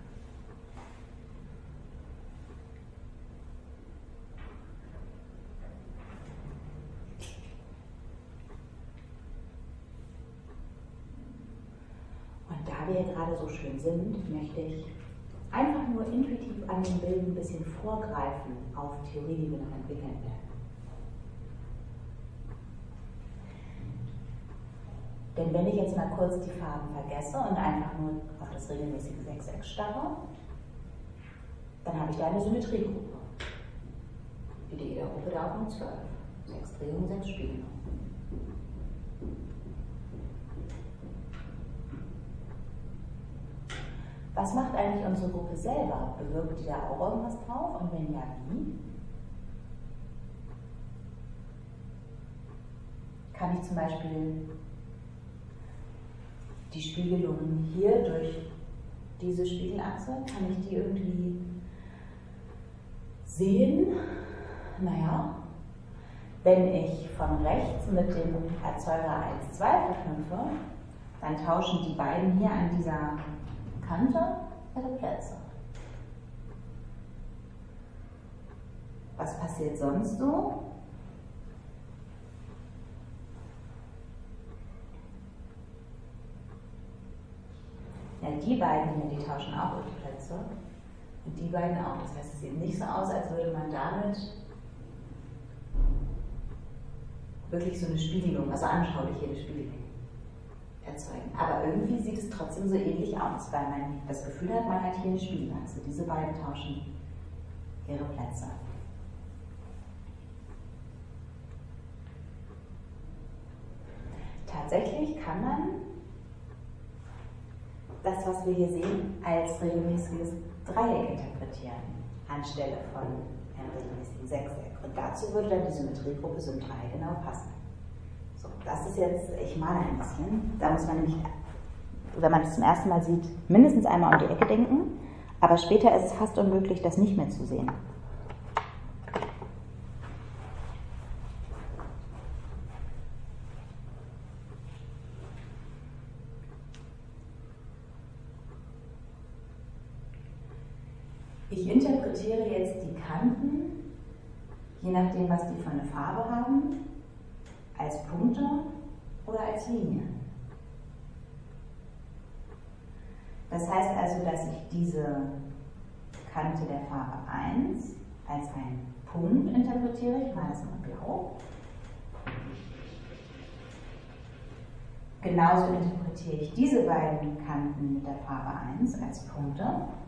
Und da wir gerade so schön sind, möchte ich einfach nur intuitiv an den Bildern ein bisschen vorgreifen auf Theorie, die wir noch entwickeln werden. Denn wenn ich jetzt mal kurz die Farben vergesse und einfach nur auf das regelmäßige Sechseck starre, dann habe ich da eine Symmetriegruppe. Wie die EDA-Gruppe der Ordnung 12. 6 Drehungen, 6 Spiegelungen. Was macht eigentlich unsere Gruppe selber? Bewirkt die da auch irgendwas drauf? Und wenn ja, wie? Kann ich zum Beispiel die Spiegelungen hier durch diese Spiegelachse, kann ich die irgendwie sehen? Naja, wenn ich von rechts mit dem Erzeuger 1, 2 verknüpfe, dann tauschen die beiden hier an dieser Kante ihre Plätze. Was passiert sonst so? Ja, die beiden hier, die tauschen auch ihre Plätze. Und die beiden auch. Das heißt, es sieht nicht so aus, als würde man damit wirklich so eine Spiegelung, also anschaulich hier eine Spiegelung erzeugen. Aber irgendwie sieht es trotzdem so ähnlich aus, weil man das Gefühl hat, man hat hier eine Spiegelachse. Diese beiden tauschen ihre Plätze. Tatsächlich kann man das, was wir hier sehen, als regelmäßiges Dreieck interpretieren, anstelle von einem regelmäßigen Sechseck. Und dazu würde dann die Symmetriegruppe Sym 3 genau passen. So, das ist jetzt, ich male ein bisschen, da muss man nämlich, wenn man das zum ersten Mal sieht, mindestens einmal um die Ecke denken, aber später ist es fast unmöglich, das nicht mehr zu sehen. Ich interpretiere jetzt die Kanten, je nachdem, was die für eine Farbe haben, als Punkte oder als Linien. Das heißt also, dass ich diese Kante der Farbe 1 als einen Punkt interpretiere. Ich male es mal blau. Genauso interpretiere ich diese beiden Kanten mit der Farbe 1 als Punkte.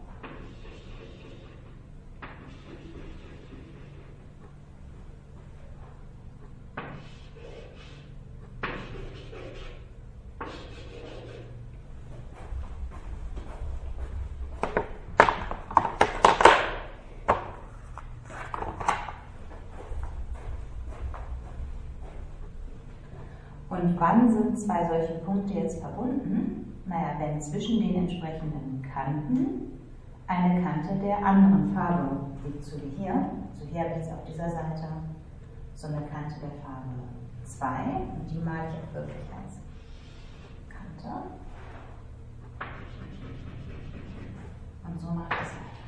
Und wann sind zwei solche Punkte jetzt verbunden? Naja, wenn zwischen den entsprechenden Kanten eine Kante der anderen Farbe liegt, so wie hier. Also hier habe ich jetzt auf dieser Seite so eine Kante der Farbe 2 und die male ich auch wirklich als Kante. Und so mache ich es weiter.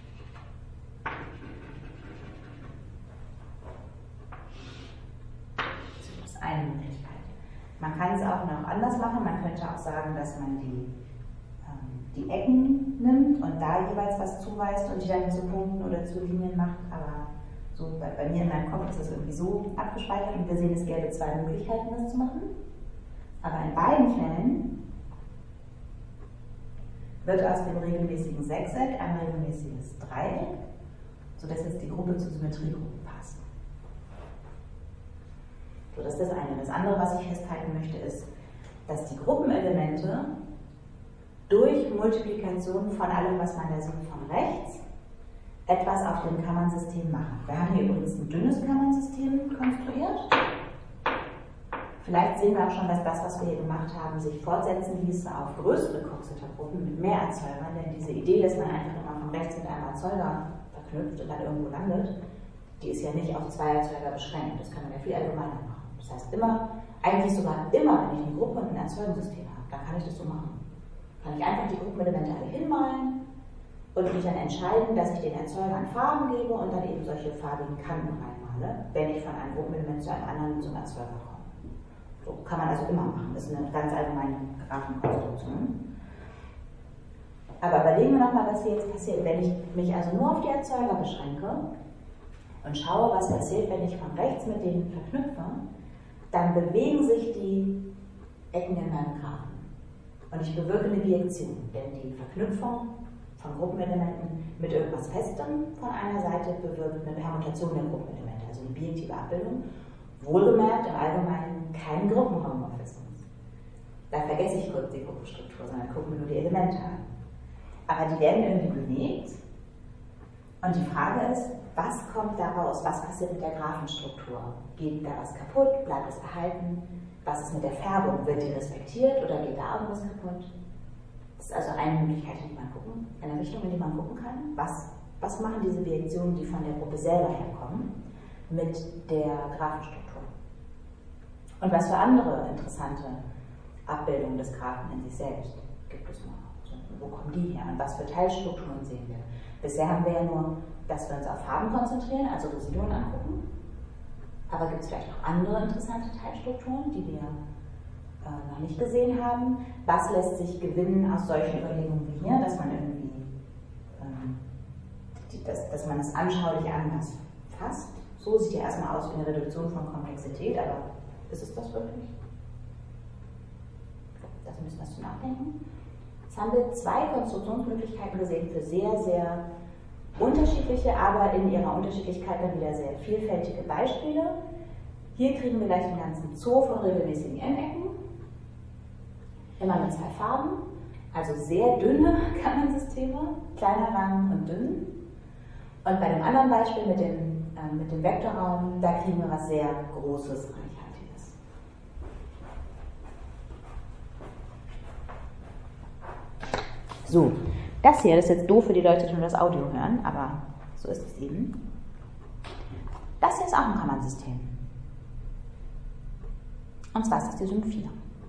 Das ist eine Möglichkeit. Man kann es auch noch anders machen. Man könnte auch sagen, dass man die Ecken nimmt und da jeweils was zuweist und die dann zu Punkten oder zu Linien macht. Aber so bei mir in meinem Kopf ist das irgendwie so abgespeichert und wir sehen, es gäbe zwei Möglichkeiten, das zu machen. Aber in beiden Fällen wird aus dem regelmäßigen Sechseck ein regelmäßiges Dreieck, sodass jetzt die Gruppe zur Symmetriegruppe passt. So, das ist das eine. Das andere, was ich festhalten möchte, ist, dass die Gruppenelemente durch Multiplikation von allem, was man da sieht, von rechts, etwas auf dem Kammernsystem machen. Wir haben hier übrigens ein dünnes Kammernsystem konstruiert. Vielleicht sehen wir auch schon, dass das, was wir hier gemacht haben, sich fortsetzen ließe auf größere Coxeter-Gruppen mit mehr Erzeugern, denn diese Idee, dass man einfach immer von rechts mit einem Erzeuger verknüpft und dann irgendwo landet, die ist ja nicht auf 2 Erzeuger beschränkt. Das kann man ja viel allgemeiner machen. Das heißt eigentlich sogar immer, wenn ich eine Gruppe und ein Erzeugungssystem habe, dann kann ich das so machen. Kann ich einfach die Gruppenelemente alle hinmalen und mich dann entscheiden, dass ich den Erzeugern Farben gebe und dann eben solche farbigen Kanten reinmale, wenn ich von einem Gruppenelement zu einem anderen zum Erzeuger komme. So kann man also immer machen. Das ist eine ganz allgemeine Graphenkonstruktion. Aber überlegen wir nochmal, was hier jetzt passiert. Wenn ich mich also nur auf die Erzeuger beschränke und schaue, was passiert, wenn ich von rechts mit denen verknüpfe, dann bewegen sich die Ecken in meinem Graphen. Und ich bewirke eine Bijektion, denn die Verknüpfung von Gruppenelementen mit irgendwas Festem von einer Seite bewirkt eine Permutation der Gruppenelemente, also eine bijektive Abbildung. Wohlgemerkt im Allgemeinen kein Gruppenhomomorphismus. Da vergesse ich kurz die Gruppenstruktur, sondern gucke mir nur die Elemente an. Aber die werden irgendwie bewegt. Und die Frage ist, was kommt daraus? Was passiert mit der Graphenstruktur? Geht da was kaputt? Bleibt es erhalten? Was ist mit der Färbung? Wird die respektiert oder geht da irgendwas kaputt? Das ist also eine Möglichkeit, in die man gucken, eine Richtung, in die man gucken kann. Was machen diese Bijektionen, die von der Gruppe selber herkommen, mit der Graphenstruktur? Und was für andere interessante Abbildungen des Graphen in sich selbst gibt es noch? Also, wo kommen die her und was für Teilstrukturen sehen wir? Bisher haben wir ja nur, dass wir uns auf Farben konzentrieren, also Residuen angucken. Aber gibt es vielleicht auch andere interessante Teilstrukturen, die wir noch nicht gesehen haben? Was lässt sich gewinnen aus solchen Überlegungen wie hier, dass man irgendwie, dass man es anschaulich anders fasst? So sieht ja erstmal aus wie eine Reduktion von Komplexität, aber ist es das wirklich? Das müssen wir zu nachdenken. Jetzt haben wir 2 Konstruktionsmöglichkeiten gesehen für sehr, sehr unterschiedliche, aber in ihrer Unterschiedlichkeit dann wieder sehr vielfältige Beispiele. Hier kriegen wir gleich den ganzen Zoo von regelmäßigen N-Ecken. Immer mit 2 Farben, also sehr dünne Kammernsysteme, kleiner Rang und dünn. Und bei dem anderen Beispiel mit dem Vektorraum, da kriegen wir was sehr Großes, Reichhaltiges. So, das hier, das ist jetzt doof für die Leute, die nur das Audio hören, aber so ist es eben. Das hier ist auch ein Kammernsystem. Und zwar ist das die Sym 4.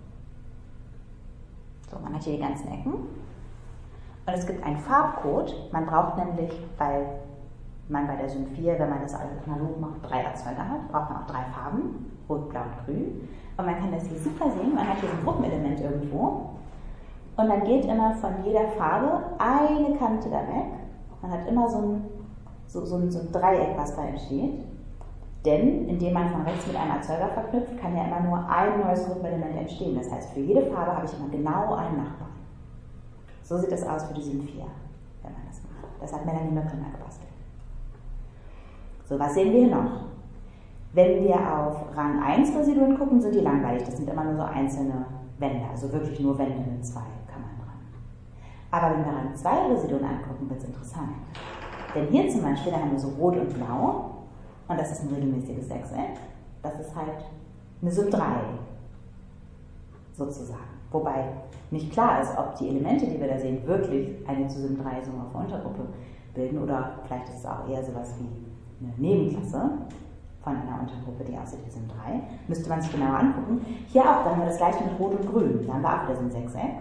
So, man hat hier die ganzen Ecken. Und es gibt einen Farbcode. Man braucht nämlich, weil man bei der Sym 4, wenn man das analog macht, 3 Erzeuger hat, braucht man auch 3 Farben, Rot, Blau und Grün. Und man kann das hier super sehen, man hat hier so ein Gruppenelement irgendwo. Und dann geht immer von jeder Farbe eine Kante da weg. Man hat immer so ein Dreieck, was da entsteht. Denn indem man von rechts mit einem Erzeuger verknüpft, kann ja immer nur ein neues Gruppenelement entstehen. Das heißt, für jede Farbe habe ich immer genau einen Nachbarn. So sieht das aus für die Sym 4, wenn man das macht. Das hat Melanie Möckringer gebastelt. So, was sehen wir hier noch? Wenn wir auf Rang 1 Residuen gucken, sind die langweilig. Das sind immer nur so einzelne Wände, also wirklich nur Wände mit 2 Kammern dran. Aber wenn wir Rang 2 Residuen angucken, wird es interessant. Denn hier zum Beispiel, da haben wir so Rot und Blau. Und das ist ein regelmäßiges Sechseck. Das ist halt eine Sym 3, sozusagen. Wobei nicht klar ist, ob die Elemente, die wir da sehen, wirklich eine zu Sym 3 Summe auf Untergruppe bilden oder vielleicht ist es auch eher sowas wie eine Nebenklasse von einer Untergruppe, die aussieht wie Sym 3. Müsste man sich genauer angucken. Hier auch, da haben wir das gleiche mit Rot und Grün. Hier haben wir auch wieder so ein Sechseck.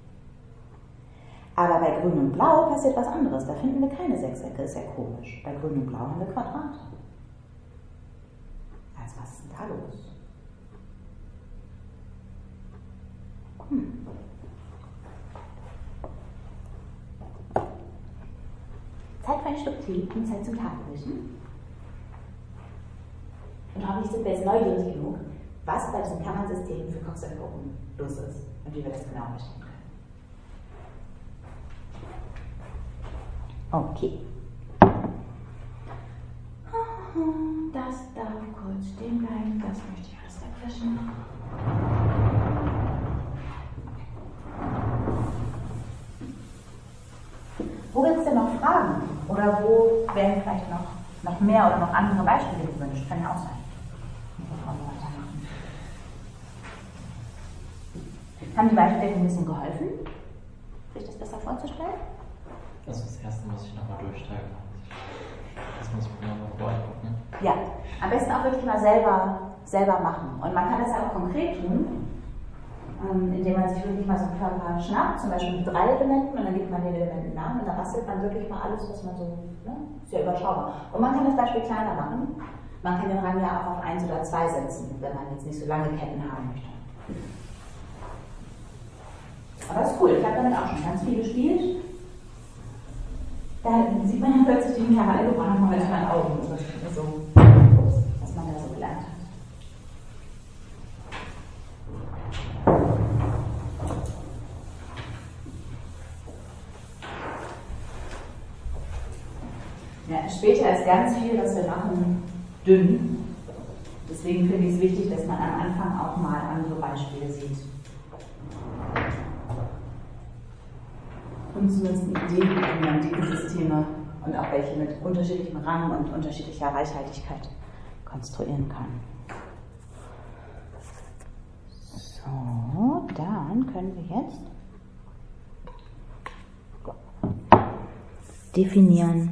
Aber bei Grün und Blau passiert was anderes. Da finden wir keine Sechsecke, ist ja komisch. Bei Grün und Blau haben wir Quadrate. Also was ist denn da los? Zeit für ein Stück Tee und Zeit zum Tafelwischen. Und hoffentlich sind wir jetzt neugierig genug, was bei diesem Kammernsystem für Coxeter-Gruppen los ist und wie wir das genau verstehen können. Okay. Das darf kurz stehen bleiben, das möchte ich alles wegwischen. Wo gibt es denn noch Fragen? Oder wo wären vielleicht noch mehr oder noch andere Beispiele gewünscht? Kann ja auch sein. Haben die Beispiele ein bisschen geholfen, sich das besser vorzustellen? Also das erste muss ich nochmal durchsteigen. Das muss ich mir nochmal vorstellen. Ja, am besten auch wirklich mal selber machen. Und man kann das ja auch konkret tun, indem man sich wirklich mal so einen Körper schnappt, zum Beispiel mit 3 Elementen, und dann gibt man den Elementen Namen und dann bastelt man wirklich mal alles, was man so, ne, ist ja überschaubar. Und man kann das Beispiel kleiner machen. Man kann den Rang ja auch auf 1 oder 2 setzen, wenn man jetzt nicht so lange Ketten haben möchte. Aber das ist cool, ich habe damit auch schon ganz viel gespielt. Da sieht man ja plötzlich die Jahre Algebra nochmal mit anderen Augen, was man da so gelernt hat. Ja, später ist ganz viel, was wir machen, dünn. Deswegen finde ich es wichtig, dass man am Anfang auch mal andere Beispiele sieht. Und zumindest eine Idee, wie man diese Systeme und auch welche mit unterschiedlichem Rang und unterschiedlicher Reichhaltigkeit konstruieren kann. So, dann können wir jetzt definieren,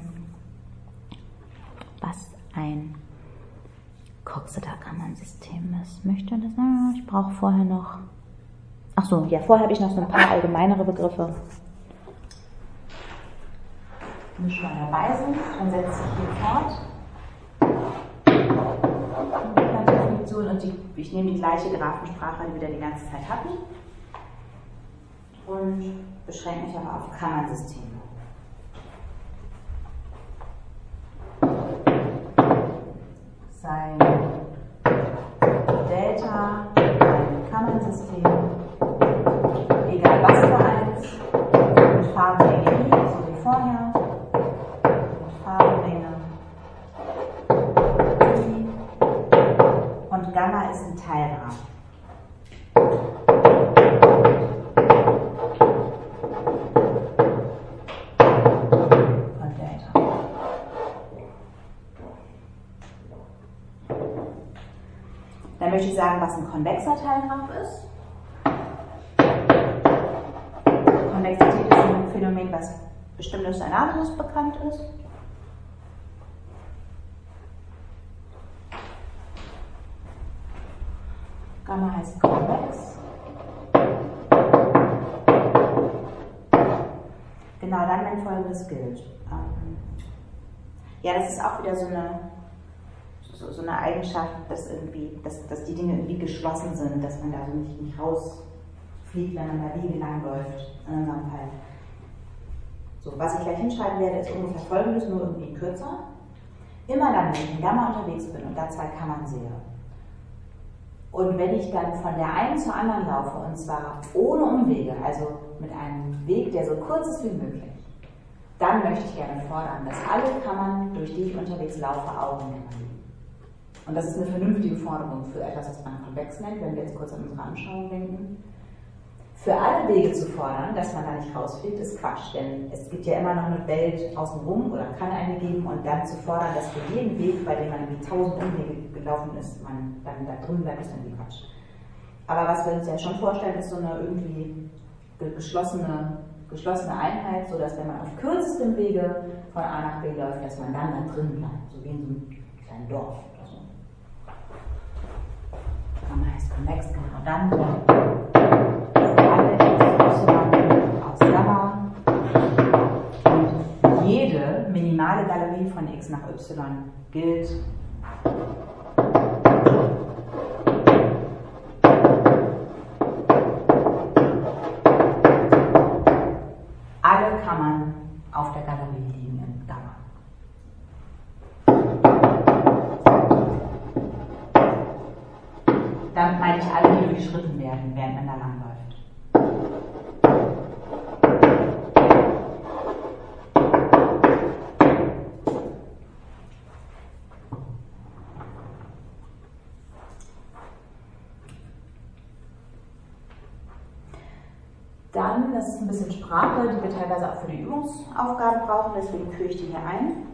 was ein Coxeter-Kammernsystem ist. Möchte das? Ich brauche vorher noch. Achso, ja, vorher habe ich noch so ein paar allgemeinere Begriffe. Wenn wir schon mal dabei sind, dann setze ich hier fort. Die Definition und ich nehme die gleiche Graphensprache, die wir da die ganze Zeit hatten. Und beschränke mich aber auf Kammernsysteme. Sein Delta, ein Kammernsystem, egal was für eins, mit Farbenlänge I, so wie vorher, mit Farbenlänge I, und Gamma ist ein Teilgraph. Dann möchte ich sagen, was ein konvexer Teilgraph ist. Konvexität ist ein Phänomen, was bestimmt durch seinen Analysis bekannt ist. Gamma heißt konvex. Genau dann, wenn Folgendes gilt. Ja, das ist auch wieder so eine Eigenschaft, dass die Dinge irgendwie geschlossen sind, dass man da so nicht rausfliegt, wenn man da Wege lang läuft, in unserem Fall. So, was ich gleich hinschreiben werde, ist ungefähr Folgendes, nur irgendwie kürzer. Immer dann, wenn ich in Gamma unterwegs bin und da 2 Kammern sehe, und wenn ich dann von der einen zur anderen laufe, und zwar ohne Umwege, also mit einem Weg, der so kurz ist wie möglich, dann möchte ich gerne fordern, dass alle Kammern, durch die ich unterwegs laufe, Augenlänge liegen. Und das ist eine vernünftige Forderung für etwas, was man konvex nennt, wenn wir jetzt kurz an unsere Anschauung denken. Für alle Wege zu fordern, dass man da nicht rausfliegt, ist Quatsch, denn es gibt ja immer noch eine Welt außenrum oder kann eine geben, und dann zu fordern, dass für jeden Weg, bei dem man wie 1000 Umwege gelaufen ist, man dann da drin bleibt, ist irgendwie Quatsch. Aber was wir uns ja schon vorstellen, ist so eine irgendwie geschlossene Einheit, sodass wenn man auf kürzestem Wege von A nach B läuft, dass man dann da drin bleibt, so wie in so einem kleinen Dorf oder so. Gamma heißt konvex, genau dann. Alle x aus Gamma und jede minimale Galerie von x nach y gilt alle Kammern auf der Galerie liegen in Gamma. Damit meine ich alle, die durchschritten werden, während man da langläuft. dann, das ist ein bisschen Sprache, die wir teilweise auch für die Übungsaufgaben brauchen, deswegen führe ich die hier ein.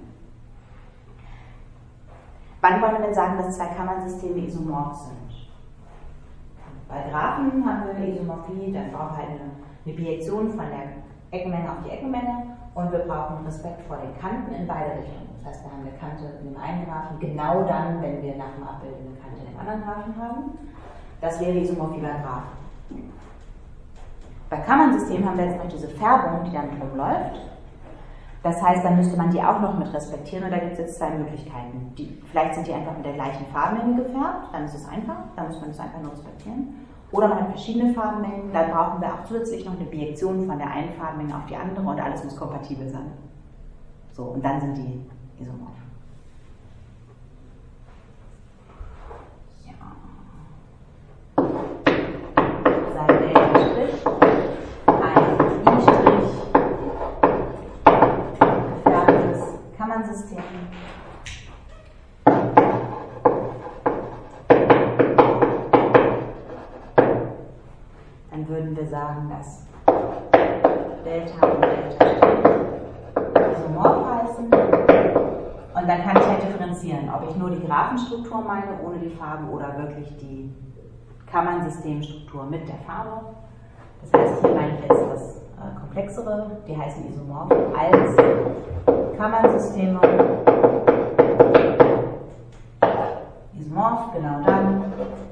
Wann wollen wir denn sagen, dass Zweikammern-Systeme isomorph sind? Bei Graphen haben wir eine Isomorphie, dann brauchen wir halt eine Bijektion von der Eckenmenge auf die Eckenmenge und wir brauchen Respekt vor den Kanten in beide Richtungen. Das heißt, wir haben eine Kante in dem einen Graphen, genau dann, wenn wir nach dem Abbilden eine Kante in dem anderen Graphen haben. Das wäre Isomorphie bei Graphen. Bei Kammernsystemen haben wir jetzt noch diese Färbung, die damit rumläuft. Das heißt, dann müsste man die auch noch mit respektieren und da gibt es jetzt zwei Möglichkeiten. Vielleicht sind die einfach mit der gleichen Farbmenge gefärbt, dann ist es einfach, dann muss man das einfach nur respektieren. Oder man hat verschiedene Farbmengen, dann brauchen wir auch zusätzlich noch eine Bijektion von der einen Farbmenge auf die andere und alles muss kompatibel sein. So, und dann sind die isomorph. Ja. Sein Delta-Strich, ein I-Strich, gefärbtes Kammernsystem. Dann würden wir sagen, dass Delta und Delta isomorph heißen. Und dann kann ich halt differenzieren, ob ich nur die Graphenstruktur meine, ohne die Farbe, oder wirklich die Kammernsystemstruktur mit der Farbe. Das heißt, hier meine ich jetzt das komplexere, die heißen isomorph als Kammernsysteme. Isomorph, genau dann,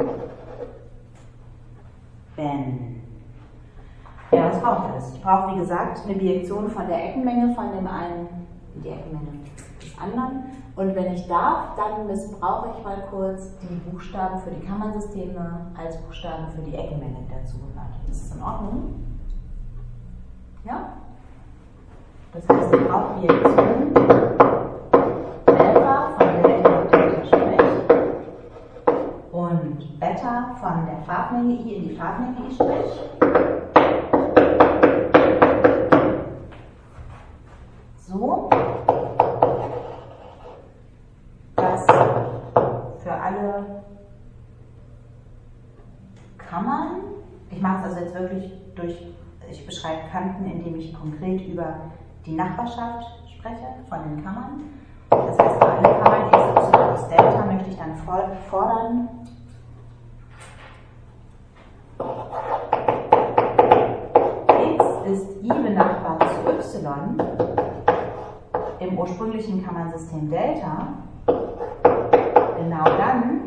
wenn. Ja, was brauche ich alles? Ich brauche, wie gesagt, eine Bijektion von der Eckenmenge von dem einen in die Eckenmenge des anderen. Und wenn ich darf, dann missbrauche ich mal kurz die Buchstaben für die Kammernsysteme als Buchstaben für die Eckenmenge, die dazugehört. Ist das in Ordnung? Ja? Das heißt, ich brauche Bijektion Delta von Delta und Delta-Strich und Beta von der Farbmenge I in die Farbmenge I'. So, dass für alle Kammern, ich mache es also jetzt wirklich ich beschreibe Kanten, indem ich konkret über die Nachbarschaft spreche von den Kammern. Das heißt, für alle Kammern x, y aus Delta möchte ich dann fordern, x ist I benachbart zu y im ursprünglichen Kammernsystem Delta, genau dann,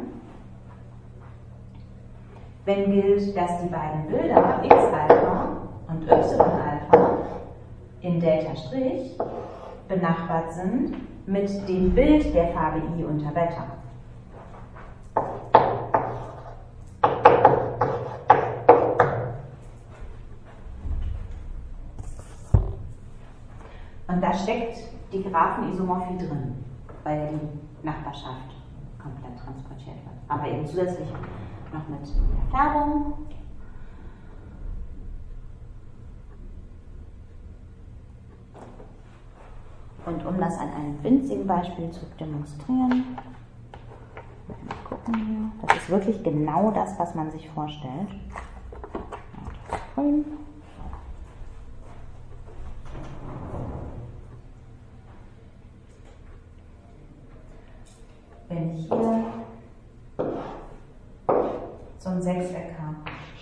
wenn gilt, dass die beiden Bilder x-Alpha und y-Alpha in Delta' benachbart sind mit dem Bild der Farbe I unter Beta. Und da steckt die Graphenisomorphie drin, weil die Nachbarschaft komplett transportiert wird. Aber eben zusätzlich noch mit der Färbung. Und um das an einem winzigen Beispiel zu demonstrieren, mal gucken hier, das ist wirklich genau das, was man sich vorstellt. Grün. Wenn ich hier so ein Sechseck habe,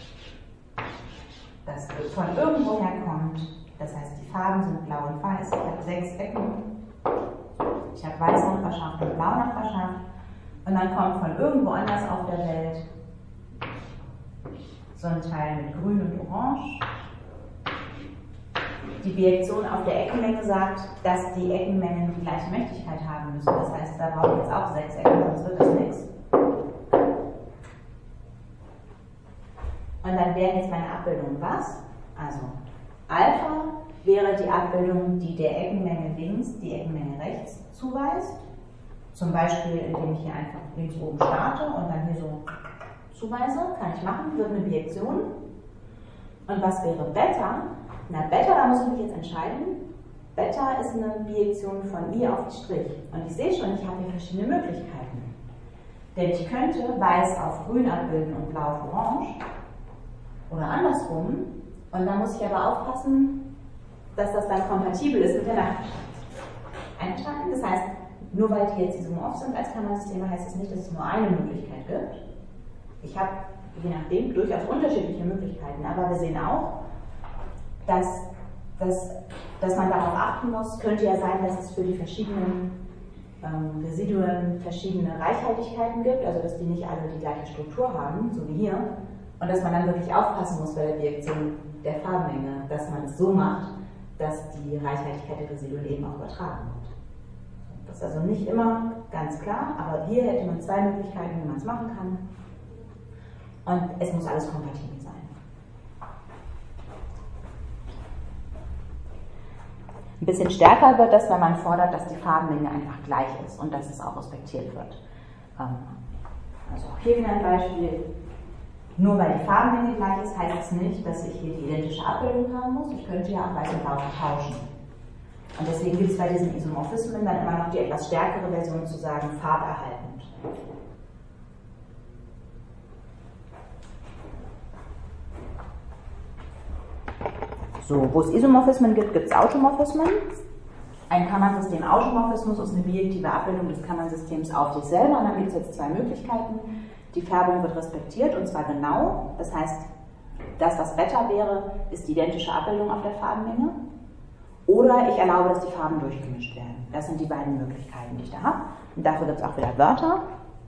das von irgendwoher kommt, das heißt, die Farben sind blau und weiß, ich habe 6 Ecken, ich habe Weiß-Nachbarschaft und Blau-Nachbarschaft und dann kommt von irgendwo anders auf der Welt so ein Teil mit Grün und Orange. Die Bijektion auf der Eckenmenge sagt, dass die Eckenmengen die gleiche Mächtigkeit haben müssen. Das heißt, da brauche ich jetzt auch 6 Ecken, sonst wird das nichts. Und dann wären jetzt meine Abbildungen was? Also Alpha wäre die Abbildung, die der Eckenmenge links die Eckenmenge rechts zuweist. Zum Beispiel, indem ich hier einfach links oben starte und dann hier so zuweise. Kann ich machen, wird eine Bijektion. Und was wäre Beta? Na, Beta, da muss ich mich jetzt entscheiden. Beta ist eine Bijektion von I auf die Strich. Und ich sehe schon, ich habe hier verschiedene Möglichkeiten. Denn ich könnte Weiß auf Grün abbilden und Blau auf Orange. Oder andersrum, Und da muss ich aber aufpassen, dass das dann kompatibel ist mit der Nachricht. Einverstanden? Das heißt, nur weil die jetzt isomorph sind als Kammersysteme, heißt es nicht, dass es nur eine Möglichkeit gibt. Ich habe, je nachdem, durchaus unterschiedliche Möglichkeiten, aber wir sehen auch, dass man darauf achten muss, könnte ja sein, dass es für die verschiedenen Residuen verschiedene Reichhaltigkeiten gibt, also dass die nicht alle die gleiche Struktur haben, so wie hier, und dass man dann wirklich aufpassen muss bei der Bijektion der Farbmenge, dass man es so macht, dass die Reichhaltigkeit der Residuen eben auch übertragen wird. Das ist also nicht immer ganz klar, aber hier hätte man zwei Möglichkeiten, wie man es machen kann, und es muss alles kompatibel sein. Ein bisschen stärker wird das, wenn man fordert, dass die Farbenmenge einfach gleich ist und dass es auch respektiert wird. Also auch hier wieder ein Beispiel. Nur weil die Farbenmenge gleich ist, heißt es nicht, dass ich hier die identische Abbildung haben muss. Ich könnte ja auch weiß und blau vertauschen. Und deswegen gibt es bei diesen Isomorphismen dann immer noch die etwas stärkere Version zu sagen, farberhaltend. So, wo es Isomorphismen gibt, gibt es Automorphismen. Ein Kammernsystem Automorphismus ist eine bijektive Abbildung des Kammernsystems auf sich selber. Und dann gibt es jetzt zwei Möglichkeiten. Die Färbung wird respektiert, und zwar genau. Das heißt, das, was Beta wäre, ist die identische Abbildung auf der Farbenmenge. Oder ich erlaube, dass die Farben durchgemischt werden. Das sind die beiden Möglichkeiten, die ich da habe. Und dafür gibt es auch wieder Wörter.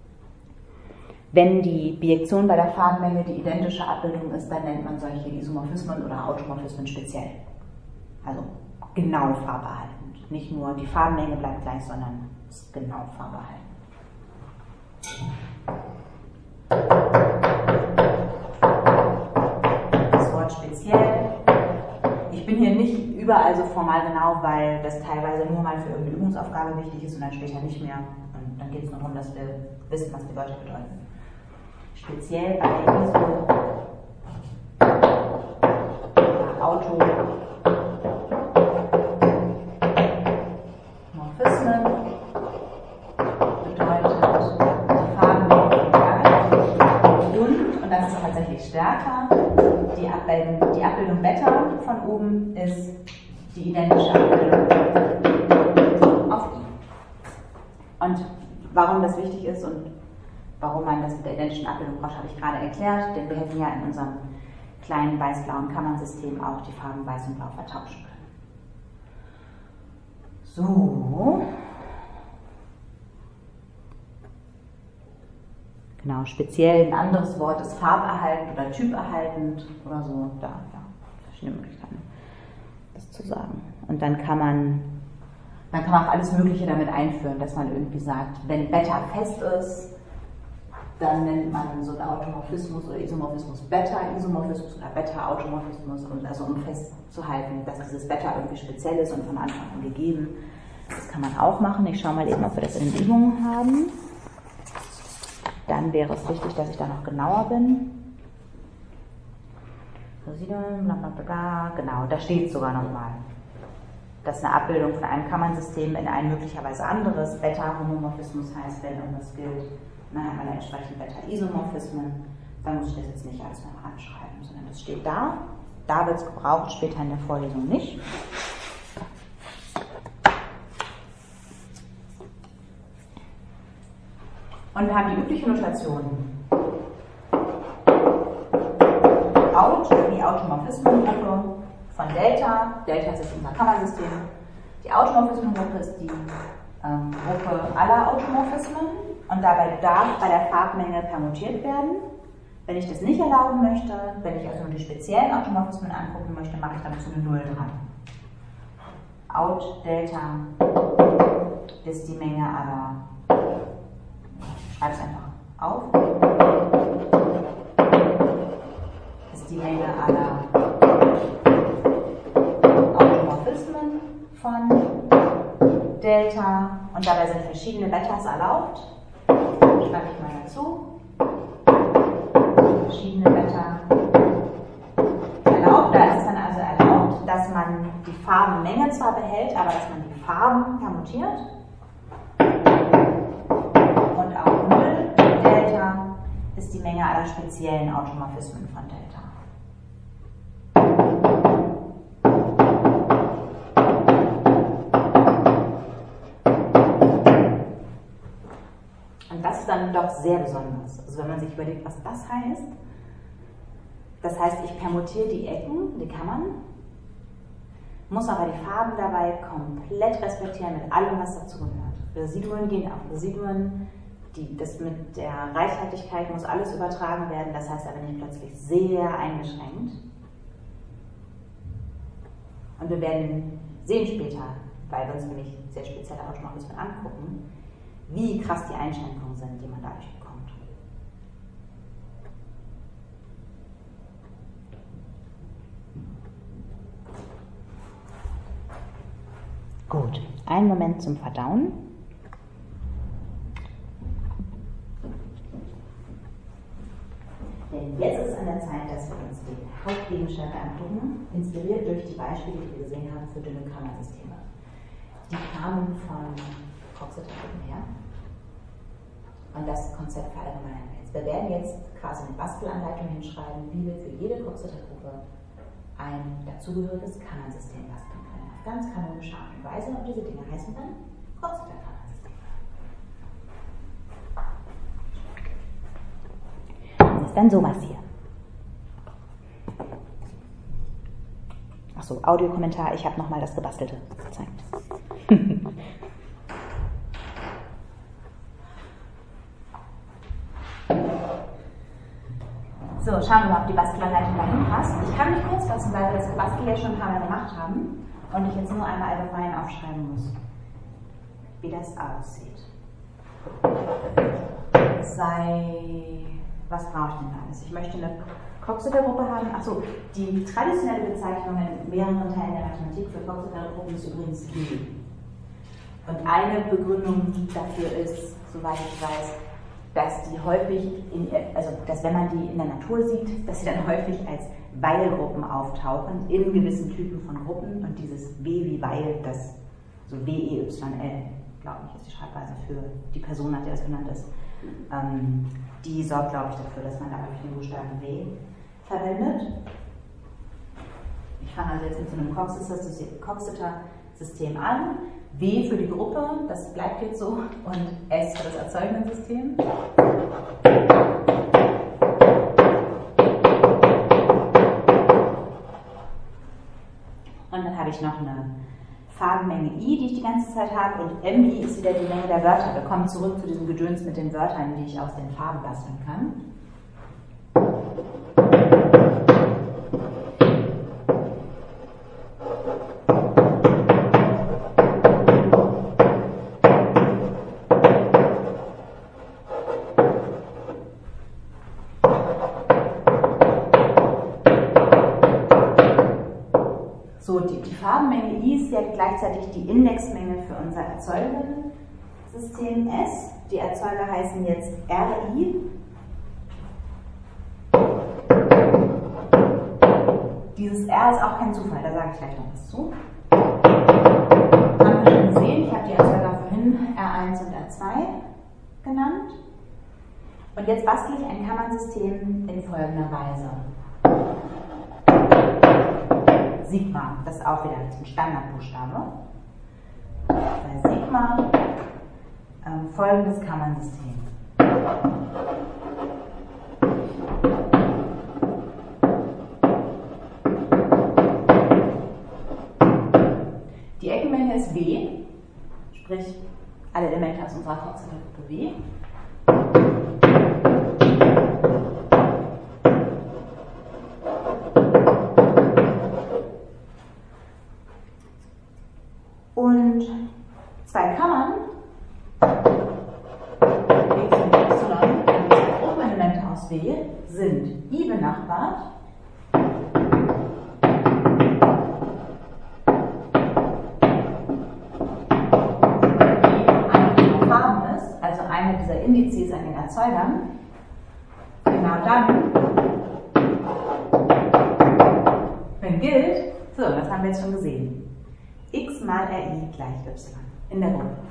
Wenn die Bijektion bei der Farbenmenge die identische Abbildung ist, dann nennt man solche Isomorphismen oder Automorphismen speziell. Also genau farberhaltend. Nicht nur die Farbenmenge bleibt gleich, sondern ist genau farberhaltend. Das Wort speziell. Ich bin hier nicht überall so formal genau, weil das teilweise nur mal für irgendeine Übungsaufgabe wichtig ist und dann später nicht mehr. Und dann geht es nur darum, dass wir wissen, was die Wörter bedeuten. Speziell bei Automorphismen bedeutet die Farbenmenge und das ist tatsächlich stärker, die Abbildung Beta von oben ist die identische Abbildung auf I. Und warum das wichtig ist und warum man das mit der identischen Abbildung braucht, habe ich gerade erklärt, denn wir hätten ja in unserem kleinen weiß-blauen Kammernsystem auch die Farben weiß und blau vertauschen können. So. Genau, speziell ein anderes Wort ist farberhaltend oder typerhaltend oder so. Da, ja, verschiedene Möglichkeiten, das zu sagen. Und dann kann man auch alles Mögliche damit einführen, dass man irgendwie sagt, wenn Beta fest ist, dann nennt man so einen Automorphismus oder Isomorphismus Beta-Isomorphismus oder Beta-Automorphismus, und also um festzuhalten, dass dieses Beta irgendwie speziell ist und von Anfang an gegeben. Das kann man auch machen. Ich schaue mal eben, ob wir das in den Übungen haben. Dann wäre es wichtig, dass ich da noch genauer bin. Residuum, bla bla bla, genau, da steht es sogar nochmal. Dass eine Abbildung von einem Kammernsystem in ein möglicherweise anderes Beta-Homomorphismus heißt, wenn irgendwas gilt. Dann hat man ja entsprechend Beta-Isomorphismen. Da muss ich das jetzt nicht alles mehr ranschreiben, sondern das steht da. Da wird es gebraucht, später in der Vorlesung nicht. Und wir haben die übliche Notation. Out, die Automorphismengruppe von Delta. Delta ist unser Kammersystem. Die Automorphismengruppe ist die Gruppe aller Automorphismen. Und dabei darf bei der Farbmenge permutiert werden. Wenn ich das nicht erlauben möchte, wenn ich also nur die speziellen Automorphismen angucken möchte, mache ich dazu eine 0 dran. Out Delta ist die Menge aller, ich schreibe es einfach auf, ist die Menge aller Automorphismen von Delta, und dabei sind verschiedene Betas erlaubt. Schreibe ich mal dazu. Verschiedene Beta erlaubt. Da ist es dann also erlaubt, dass man die Farbenmenge zwar behält, aber dass man die Farben permutiert. Und auch 0 Delta ist die Menge aller speziellen Automorphismen von Delta. was sehr Besonderes. Also wenn man sich überlegt, was das heißt, ich permutiere die Ecken, die Kammern, muss aber die Farben dabei komplett respektieren mit allem, was dazugehört. Residuen gehen auf Residuen, das mit der Reichhaltigkeit muss alles übertragen werden, das heißt, da bin ich plötzlich sehr eingeschränkt. Und wir werden sehen später, weil sonst will ich sehr spezielle Automatismen angucken, wie krass die Einschränkungen sind, die man dadurch bekommt. Gut, einen Moment zum Verdauen. Denn jetzt ist es an der Zeit, dass wir uns die Hauptgegenstände angucken, inspiriert durch die Beispiele, die wir gesehen haben für dünne Kammersysteme. Die kamen von Coxeter-Gruppen her und das Konzept verallgemeinern wir jetzt. Wir werden jetzt quasi eine Bastelanleitung hinschreiben, wie wir für jede Coxeter-Gruppe ein dazugehöriges Kammersystem basteln können. Auf ganz kanonische Art und Weise, und diese Dinge heißen dann Coxeter-Kammersysteme. Das ist dann sowas hier. Achso, Audiokommentar, ich habe nochmal das Gebastelte gezeigt. So, schauen wir mal, ob die Bastelanleitung dahin passt. Ich kann mich kurz fassen, weil wir das Bastel ja schon ein paar Mal gemacht haben und ich jetzt nur einmal allgemein aufschreiben muss, wie das aussieht. Was brauche ich denn alles? Ich möchte eine Coxeter-Gruppe haben. Achso, die traditionelle Bezeichnung in mehreren Teilen der Mathematik für Coxeter-Gruppen ist übrigens G. Und eine Begründung dafür ist, soweit ich weiß, dass die häufig, dass wenn man die in der Natur sieht, dass sie dann häufig als Weil-Gruppen auftauchen, in gewissen Typen von Gruppen. Und dieses W wie Weil, das so W-E-Y-L, glaube ich, ist die Schreibweise für die Person, nach der das benannt ist. Die sorgt, glaube ich, dafür, dass man da häufig den Buchstaben W verwendet. Ich fange also jetzt mit so einem Coxeter-System an. W für die Gruppe, das bleibt jetzt so, und S für das erzeugende System. Und dann habe ich noch eine Farbenmenge I, die ich die ganze Zeit habe, und MI ist wieder die Menge der Wörter. Wir kommen zurück zu diesem Gedöns mit den Wörtern, die ich aus den Farben basteln kann. So, die Farbenmenge I ist ja gleichzeitig die Indexmenge für unser Erzeugersystem S. Die Erzeuger heißen jetzt RI. Dieses R ist auch kein Zufall, da sage ich gleich noch was zu. Haben wir schon gesehen, ich habe die Erzeuger vorhin R1 und R2 genannt. Und jetzt bastle ich ein Kammernsystem in folgender Weise. Sigma, das ist auch wieder ein Standardbuchstabe. Bei Sigma folgendes Kammernsystem. Die Eckenmenge ist W, sprich alle Elemente aus unserer Coxeter-Gruppe W. Und zwei Kammern, X und Y, zwei Gruppenelemente aus W, sind I benachbart Farben ist, also eine dieser Indizes an den Erzeugern. Genau dann, wenn gilt, so, das haben wir jetzt schon gesehen. X mal RI gleich Y in der Gruppe.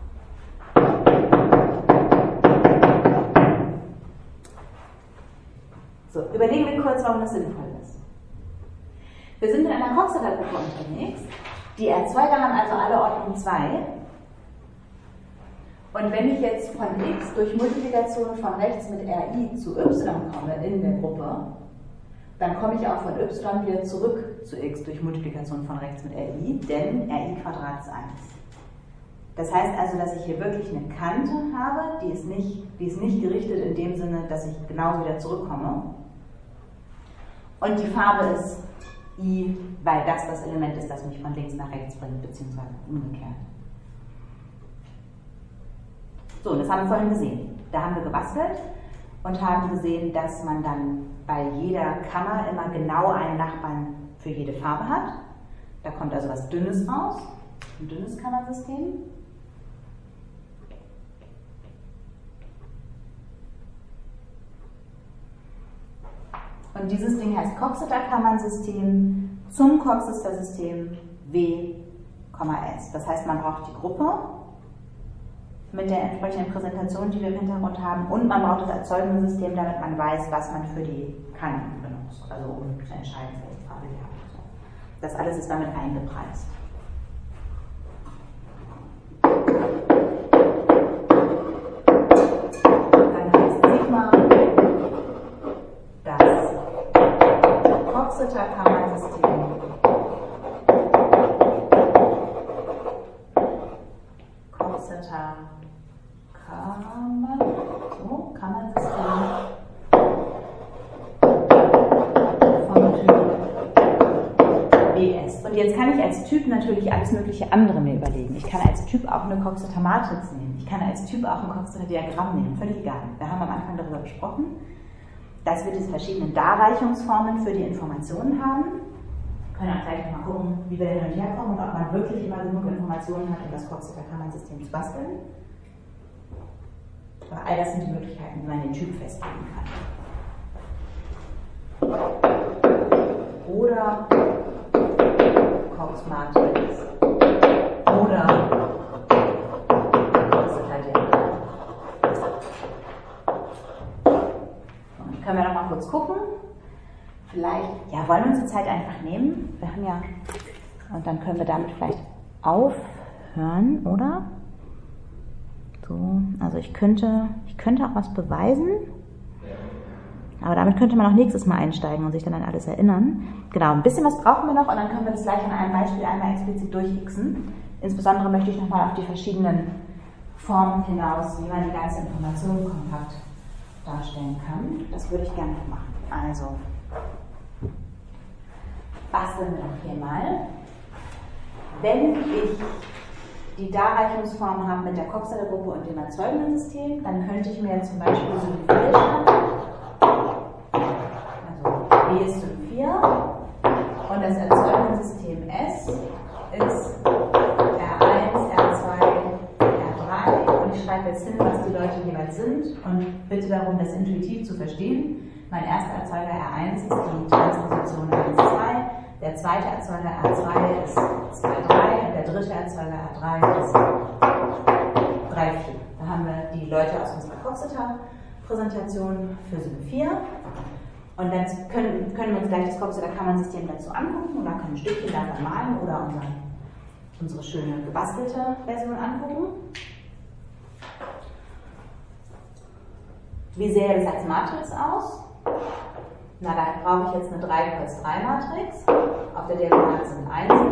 So, überlegen wir kurz, warum das sinnvoll ist. Wir sind in einer Coxeter-Gruppe unterwegs. Die Erzeuger haben also alle Ordnung 2. Und wenn ich jetzt von x durch Multiplikation von rechts mit RI zu y komme in der Gruppe, dann komme ich auch von y wieder zurück zu x durch Multiplikation von rechts mit RI, denn RI Quadrat ist 1. Das heißt also, dass ich hier wirklich eine Kante habe, die ist nicht gerichtet in dem Sinne, dass ich genau wieder zurückkomme. Und die Farbe ist I, weil das Element ist, das mich von links nach rechts bringt, beziehungsweise umgekehrt. So, und das haben wir vorhin gesehen. Da haben wir gebastelt und haben gesehen, dass man dann bei jeder Kammer immer genau einen Nachbarn für jede Farbe hat. Da kommt also was Dünnes raus, ein dünnes Kammersystem. Und dieses Ding heißt Coxeter-Kammernsystem zum Coxeter-System W, S. Das heißt, man braucht die Gruppe mit der entsprechenden Präsentation, die wir im Hintergrund haben, und man braucht das erzeugende System, damit man weiß, was man für die Kanten benutzt, also um zu entscheiden, welche Farbe wir haben. Das alles ist damit eingepreist. Dann heißt Sigma das Coxeter-Kammersystem Kammersystem vom Typ BS. Und jetzt kann ich als Typ natürlich alles mögliche andere mir überlegen. Ich kann als Typ auch eine Coxeter-Matrix nehmen. Ich kann als Typ auch ein Coxeter-Diagramm nehmen. Völlig egal. Wir haben am Anfang darüber gesprochen, dass wir diese verschiedenen Darreichungsformen für die Informationen haben. Wir können auch gleich mal gucken, wie wir hin und her kommen und ob man wirklich immer genug Informationen hat, um das Coxeter-Kammersystem zu basteln. Aber all das sind die Möglichkeiten, wie man den Typ festlegen kann. Oder Cox-Matrix. Oder Coxeter-Diagramm. Können wir noch mal kurz gucken. Vielleicht, ja, wollen wir uns die Zeit einfach nehmen? Wir haben ja, und dann können wir damit vielleicht aufhören, oder? So, also ich könnte auch was beweisen, aber damit könnte man auch nächstes Mal einsteigen und sich dann an alles erinnern. Genau, ein bisschen was brauchen wir noch und dann können wir das gleich an einem Beispiel einmal explizit durchxen. Insbesondere möchte ich nochmal auf die verschiedenen Formen hinaus, wie man die ganze Information kompakt darstellen kann. Das würde ich gerne noch machen. Also, basteln wir doch hier mal. Wenn ich die Darreichungsform habe mit der Coxeter-Gruppe und dem erzeugenden System, dann könnte ich mir zum Beispiel Sym 4 schreiben. Also W ist Sym 4 und das erzeugende System S ist R1, R2, R3 und ich schreibe jetzt hin, was die Leute jeweils sind und bitte darum, das intuitiv zu verstehen. Mein erster Erzeuger R1 ist die Transposition 1, 2. Der zweite Erzeuger R2 ist 2, 3 und der dritte Erzeuger R3 ist 3, 4. Da haben wir die Leute aus unserer Coxeter-Präsentation für Sym 4. Und dann können wir uns gleich das Coxeter-Kammernsystem dazu angucken oder können ein Stückchen davon malen oder unsere schöne gebastelte Version angucken. Wie sähe das als Matrix aus? Na, da brauche ich jetzt eine 3×3-Matrix. Auf der Diagonale sind Einsen.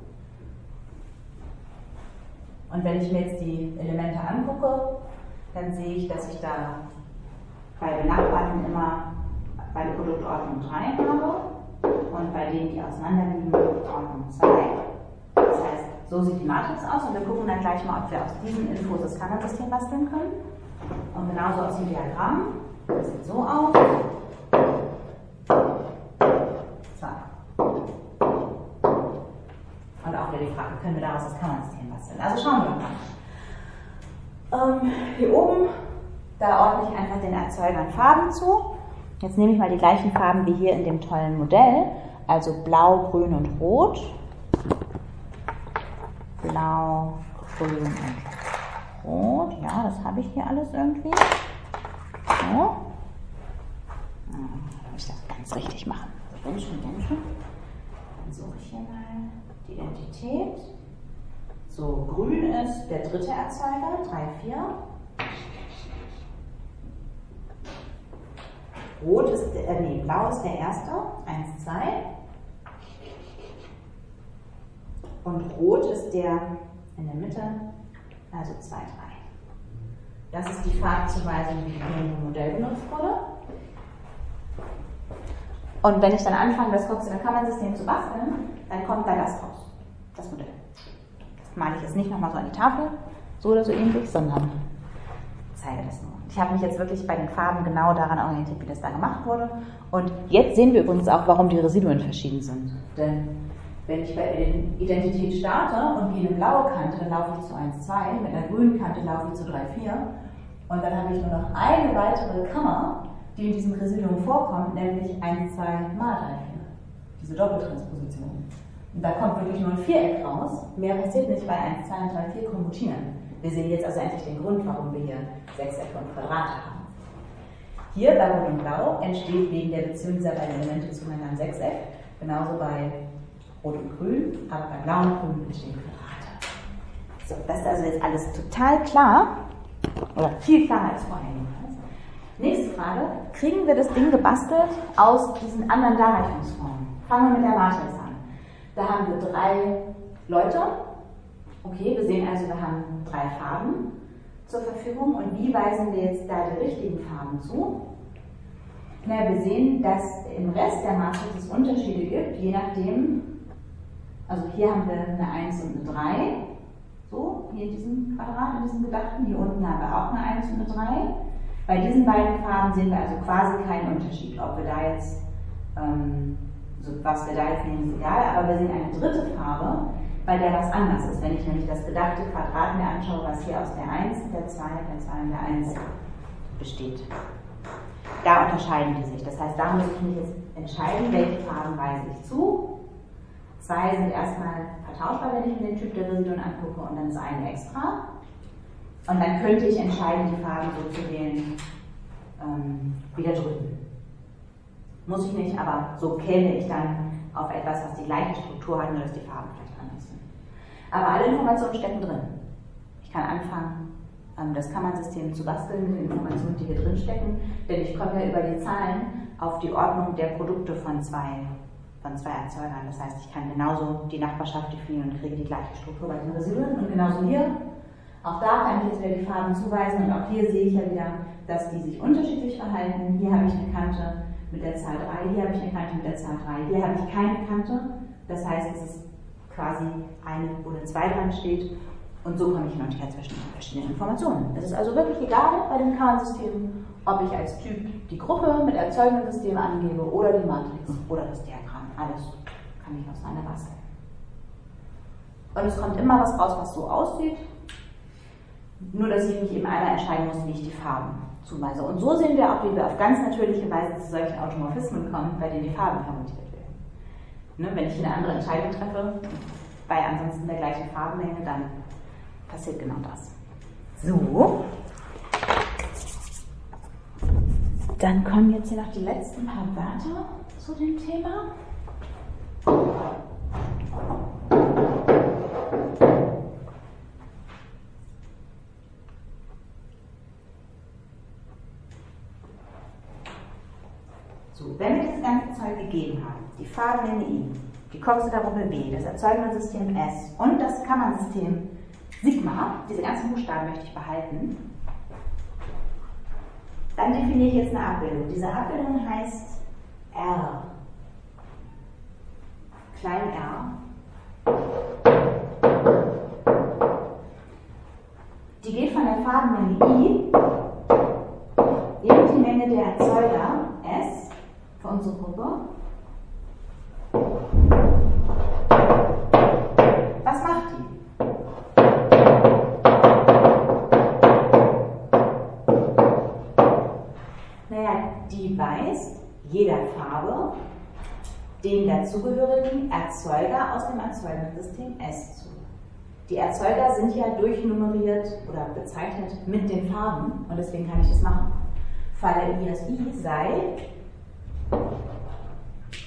Und wenn ich mir jetzt die Elemente angucke, dann sehe ich, dass ich da bei Benachbarten immer bei der Produktordnung 3 habe und bei denen, die auseinanderliegen, Ordnung 2. Das heißt, so sieht die Matrix aus und wir gucken dann gleich mal, ob wir aus diesen Infos das Kammersystem basteln können. Und genauso aus dem Diagramm. Das sieht so aus. Und auch wieder die Frage, können wir daraus das Kammersystem basteln? Also schauen wir mal. Hier oben, da ordne ich einfach den Erzeugern Farben zu. Jetzt nehme ich mal die gleichen Farben wie hier in dem tollen Modell. Also Blau, Grün und Rot. Blau, Grün und Rot. Ja, das habe ich hier alles irgendwie. So. Dann muss ich das ganz richtig machen. Wenn schon. Dann suche ich hier mal die Identität. So, grün ist der dritte Erzeuger, 3, 4. Rot ist, blau ist der erste, 1, 2. Und rot ist der in der Mitte, also 2, 3. Das ist die Farbzuweisung, die hier im Modell benutzt wurde. Und wenn ich dann anfange, das Coxeter-Kammern-System zu basteln, dann kommt da das raus, das Modell. Das male ich jetzt nicht nochmal so an die Tafel, so oder so ähnlich, sondern zeige das nur. Ich habe mich jetzt wirklich bei den Farben genau daran orientiert, wie das da gemacht wurde. Und jetzt sehen wir übrigens auch, warum die Residuen verschieden sind. Denn wenn ich bei der Identität starte und gehe eine blaue Kante, dann laufe ich zu 1, 2, mit einer grünen Kante laufe ich zu 3, 4. Und dann habe ich nur noch eine weitere Kammer, die in diesem Residuum vorkommt, nämlich 1, 2 mal 3, 4. Diese Doppeltransposition. Und da kommt wirklich nur ein Viereck raus. Mehr passiert nicht, weil 1, 2 und 3, 4 kommutieren. Wir sehen jetzt also endlich den Grund, warum wir hier Sechsecke und Quadrate haben. Hier bei Rot und Blau entsteht wegen der Beziehung dieser beiden Elemente zueinander ein Sechseck. Genauso bei Rot und Grün, aber bei Blau und Grün entstehen Quadrate. So, das ist also jetzt alles total klar. Oder viel klarer als vorher jedenfalls. Nächste Frage. Kriegen wir das Ding gebastelt aus diesen anderen Darreichungsformen? Fangen wir mit der Matrix an. Da haben wir 3 Leute. Okay, wir sehen also, wir haben 3 Farben zur Verfügung. Und wie weisen wir jetzt da die richtigen Farben zu? Na, wir sehen, dass im Rest der Matrix es Unterschiede gibt, je nachdem. Also hier haben wir eine 1 und eine 3. So, hier in diesem Quadrat, in diesem gedachten. Hier unten haben wir auch eine 1 und eine 3. Bei diesen beiden Farben sehen wir also quasi keinen Unterschied. Ob wir da jetzt, was wir da jetzt nehmen, ist egal. Aber wir sehen eine dritte Farbe, bei der was anders ist. Wenn ich nämlich das gedachte Quadrat mir anschaue, was hier aus der 1, der 2, der 2 und der 1 besteht. Da unterscheiden die sich. Das heißt, da muss ich mich jetzt entscheiden, welche Farben weise ich zu. 2 sind erstmal vertauschbar, wenn ich mir den Typ der Residuen angucke, und dann ist eine extra. Und dann könnte ich entscheiden, die Farben so zu wählen, wie da drüben. Muss ich nicht, aber so käme ich dann auf etwas, was die gleiche Struktur hat, nur dass die Farben vielleicht anders sind. Aber alle Informationen stecken drin. Ich kann anfangen, das Kammernsystem zu basteln mit den Informationen, die hier drin stecken, denn ich komme ja über die Zahlen auf die Ordnung der Produkte von zwei Erzeugern. Das heißt, ich kann genauso die Nachbarschaft definieren und kriege die gleiche Struktur bei den Residuen. Und genauso hier, auch da kann ich jetzt wieder die Farben zuweisen, und auch hier sehe ich ja wieder, dass die sich unterschiedlich verhalten. Hier habe ich eine Kante mit der Zahl 3, hier habe ich eine Kante mit der Zahl 3, hier habe ich keine Kante. Das heißt, es ist quasi eine, wo eine 2 dran steht. Und so komme ich hin und her zwischen den verschiedenen Informationen. Es ist also wirklich egal bei dem Kammernsystem, ob ich als Typ die Gruppe mit erzeugendem System angebe oder die Matrix oder das Diagramm. Alles kann ich auseinander basteln. Und es kommt immer was raus, was so aussieht. Nur, dass ich mich eben einmal entscheiden muss, wie ich die Farben zuweise. Und so sehen wir auch, wie wir auf ganz natürliche Weise zu solchen Automorphismen kommen, bei denen die Farben hermontiert werden. Ne, wenn ich eine andere Entscheidung treffe, bei ansonsten der gleichen Farbenmenge, dann passiert genau das. So. Dann kommen jetzt hier noch die letzten paar Wörter zu dem Thema. So, wenn wir das ganze Zeug gegeben haben, die Farbenmenge I, die Coxeter-Gruppe B, das Erzeugungssystem S und das Kammernsystem Sigma, diese ganzen Buchstaben möchte ich behalten, dann definiere ich jetzt eine Abbildung. Diese Abbildung heißt R. Klein r. Die geht von der Farbenmenge I in die Menge der Erzeuger S für unsere Gruppe. Was macht die? Naja, die weist jeder Farbe den dazugehörigen Erzeuger aus dem Erzeugungssystem S zu. Die Erzeuger sind ja durchnummeriert oder bezeichnet mit den Farben, und deswegen kann ich das machen. Falle Elias I sei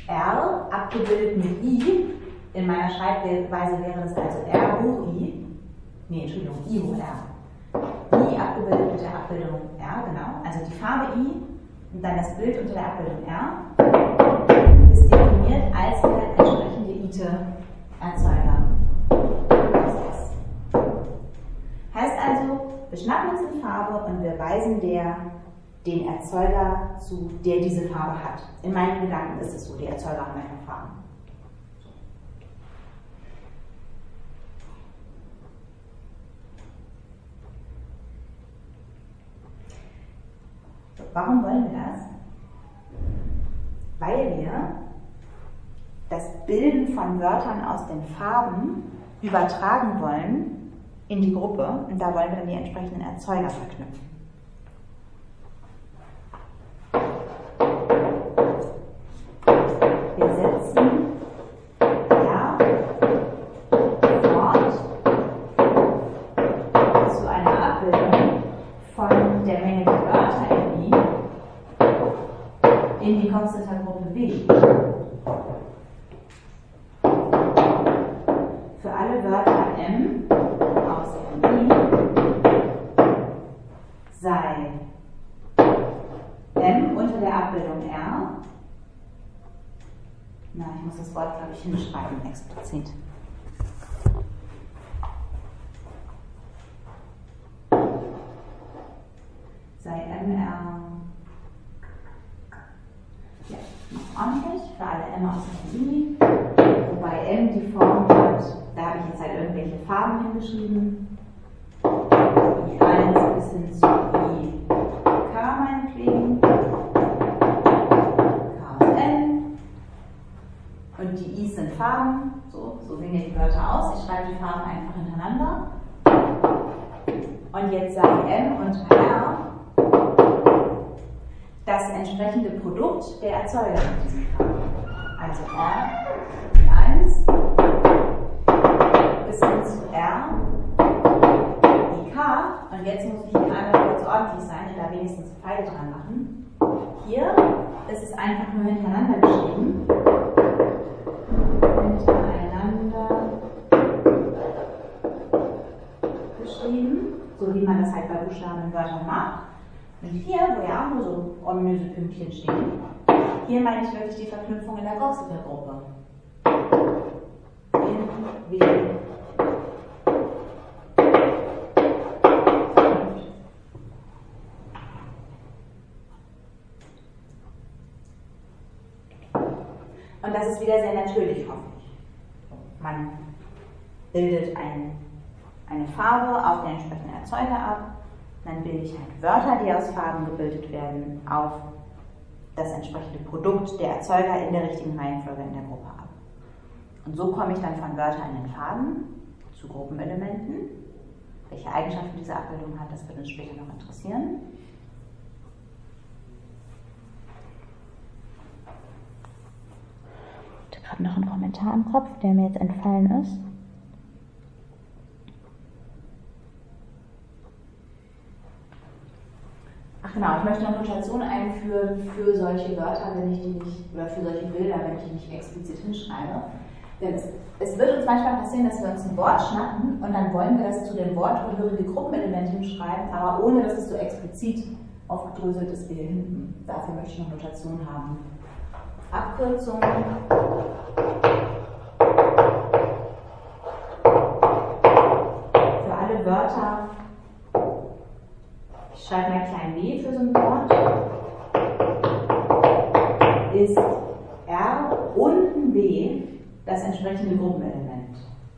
R abgebildet mit I. In meiner Schreibweise wäre das also R hoch I. I hoch R. I abgebildet mit der Abbildung R, genau. Also die Farbe I und dann das Bild unter der Abbildung R ist definiert als der entsprechende ITE-Erzeuger. Heißt also, wir schnappen uns die Farbe und wir weisen den Erzeuger zu, der diese Farbe hat. In meinen Gedanken ist es so, die Erzeuger haben einfach Farben. So, warum wollen wir das? Weil wir das Bilden von Wörtern aus den Farben übertragen wollen in die Gruppe und da wollen wir dann die entsprechenden Erzeuger verknüpfen. Wir setzen R fort zu einer Abbildung von der Menge der Wörter in die Coxeter-Gruppe B. Für alle Wörter M aus I sei M unter der Abbildung R. Na, ich muss das Wort, glaube ich, hinschreiben, explizit. Sei MR, ja, noch ordentlich, für alle M aus I, wobei M die Form hat, da habe ich jetzt halt irgendwelche Farben hingeschrieben, I1 bis hin zu IK meinetwegen, K aus N, und die I's sind Farben, so sehen die Wörter aus, ich schreibe die Farben einfach hintereinander, und jetzt sage M und R das entsprechende Produkt der Erzeuger in diesem Fall. Also R, I1, bis hin zu R, IK, und jetzt muss ich einmal kurz ordentlich sein und da wenigstens Pfeile dran machen. Hier ist es einfach nur hintereinander geschrieben. So wie man das halt bei Buchstaben in Wörtern macht. Und hier, wo ja auch nur so ominöse Pünktchen stehen, hier meine ich wirklich die Verknüpfung in der Coxeter-Gruppe. In, W, und das ist wieder sehr natürlich, hoffe ich. Man bildet eine Farbe auf den entsprechenden Erzeuger ab. Dann bilde ich halt Wörter, die aus Farben gebildet werden, auf das entsprechende Produkt der Erzeuger in der richtigen Reihenfolge in der Gruppe ab. Und so komme ich dann von Wörtern in den Farben zu Gruppenelementen. Welche Eigenschaften diese Abbildung hat, das wird uns später noch interessieren. Ich habe gerade noch einen Kommentar im Kopf, der mir jetzt entfallen ist. Ach genau, ich möchte eine Notation einführen für solche Wörter, wenn ich die nicht, oder für solche Bilder, wenn ich die nicht explizit hinschreibe. Denn es wird uns manchmal passieren, dass wir uns ein Wort schnappen und dann wollen wir das zu dem Wort gehörige Gruppenelement hinschreiben, aber ohne dass es so explizit aufgedröselt ist wie hier hinten. Dafür möchte ich noch Notation haben. Abkürzung. Für alle Wörter. Ich schreibe mal klein b für so ein Wort. Ist R unten B das entsprechende Gruppenelement.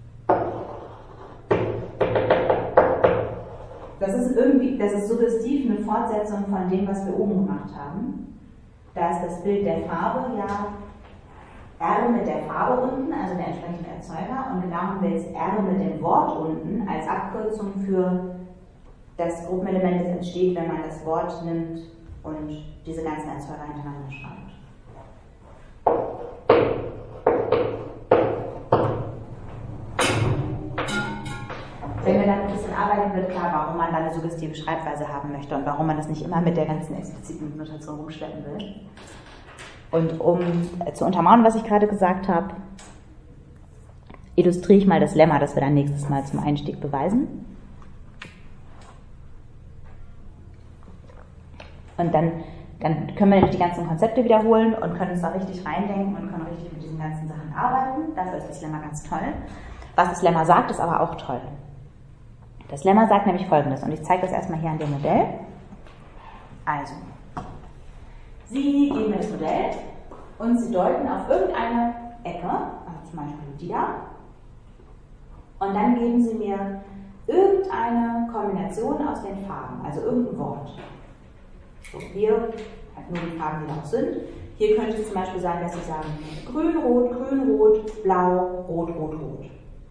Das ist suggestiv eine Fortsetzung von dem, was wir oben gemacht haben. Da ist das Bild der Farbe ja R mit der Farbe unten, also der entsprechende Erzeuger, und genau haben wir jetzt R mit dem Wort unten als Abkürzung für das Gruppenelement, das entsteht, wenn man das Wort nimmt und diese ganzen Erzeuger hintereinander schreibt. Wenn wir dann ein bisschen arbeiten, wird klar, warum man da eine suggestive Schreibweise haben möchte und warum man das nicht immer mit der ganzen expliziten Notation rumschleppen will. Und um zu untermauern, was ich gerade gesagt habe, illustriere ich mal das Lemma, das wir dann nächstes Mal zum Einstieg beweisen. Und dann können wir nämlich die ganzen Konzepte wiederholen und können uns da richtig reindenken und können richtig mit diesen ganzen Sachen arbeiten. Dafür ist das Lemma ganz toll. Was das Lemma sagt, ist aber auch toll. Das Lemma sagt nämlich Folgendes, und ich zeige das erstmal hier an dem Modell. Also, Sie geben mir das Modell und Sie deuten auf irgendeine Ecke, also zum Beispiel die da, und dann geben Sie mir irgendeine Kombination aus den Farben, also irgendein Wort. So, hier halt nur die Farben, die da auch sind. Hier könnte es zum Beispiel sein, dass Sie sagen grün, rot, blau, rot, rot, rot.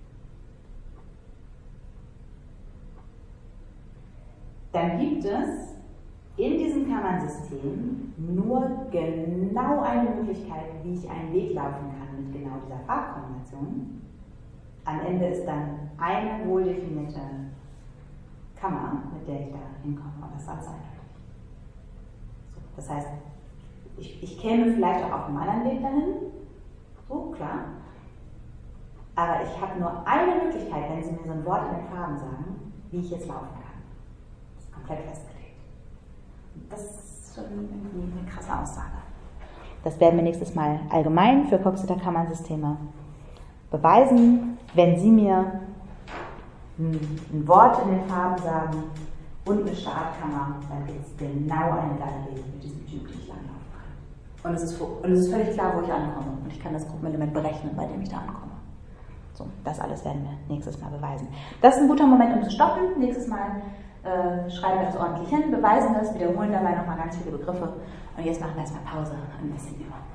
Dann gibt es in diesem Kammernsystem nur genau eine Möglichkeit, wie ich einen Weg laufen kann mit genau dieser Farbkombination. Am Ende ist dann eine wohldefinierte Kammer, mit der ich da hinkomme, und das alles eindeutig. So, das heißt, ich käme vielleicht auch auf einem anderen Weg dahin, so klar, aber ich habe nur eine Möglichkeit, wenn Sie mir so ein Wort in den Farben sagen, wie ich jetzt laufen kann. Das ist komplett festgelegt. Das ist schon irgendwie eine krasse Aussage. Das werden wir nächstes Mal allgemein für Coxeter Kammernsysteme beweisen. Wenn Sie mir ein Wort in den Farben sagen und eine Startkammer, dann gibt es genau eine Galerie mit diesem Typ, die ich langlaufen kann. Und es ist völlig klar, wo ich ankomme. Und ich kann das Gruppenelement berechnen, bei dem ich da ankomme. So, das alles werden wir nächstes Mal beweisen. Das ist ein guter Moment, um zu stoppen. Nächstes Mal schreiben wir das ordentlich hin, beweisen das, wiederholen dabei nochmal ganz viele Begriffe. Und jetzt machen wir erstmal Pause und ein bisschen üben.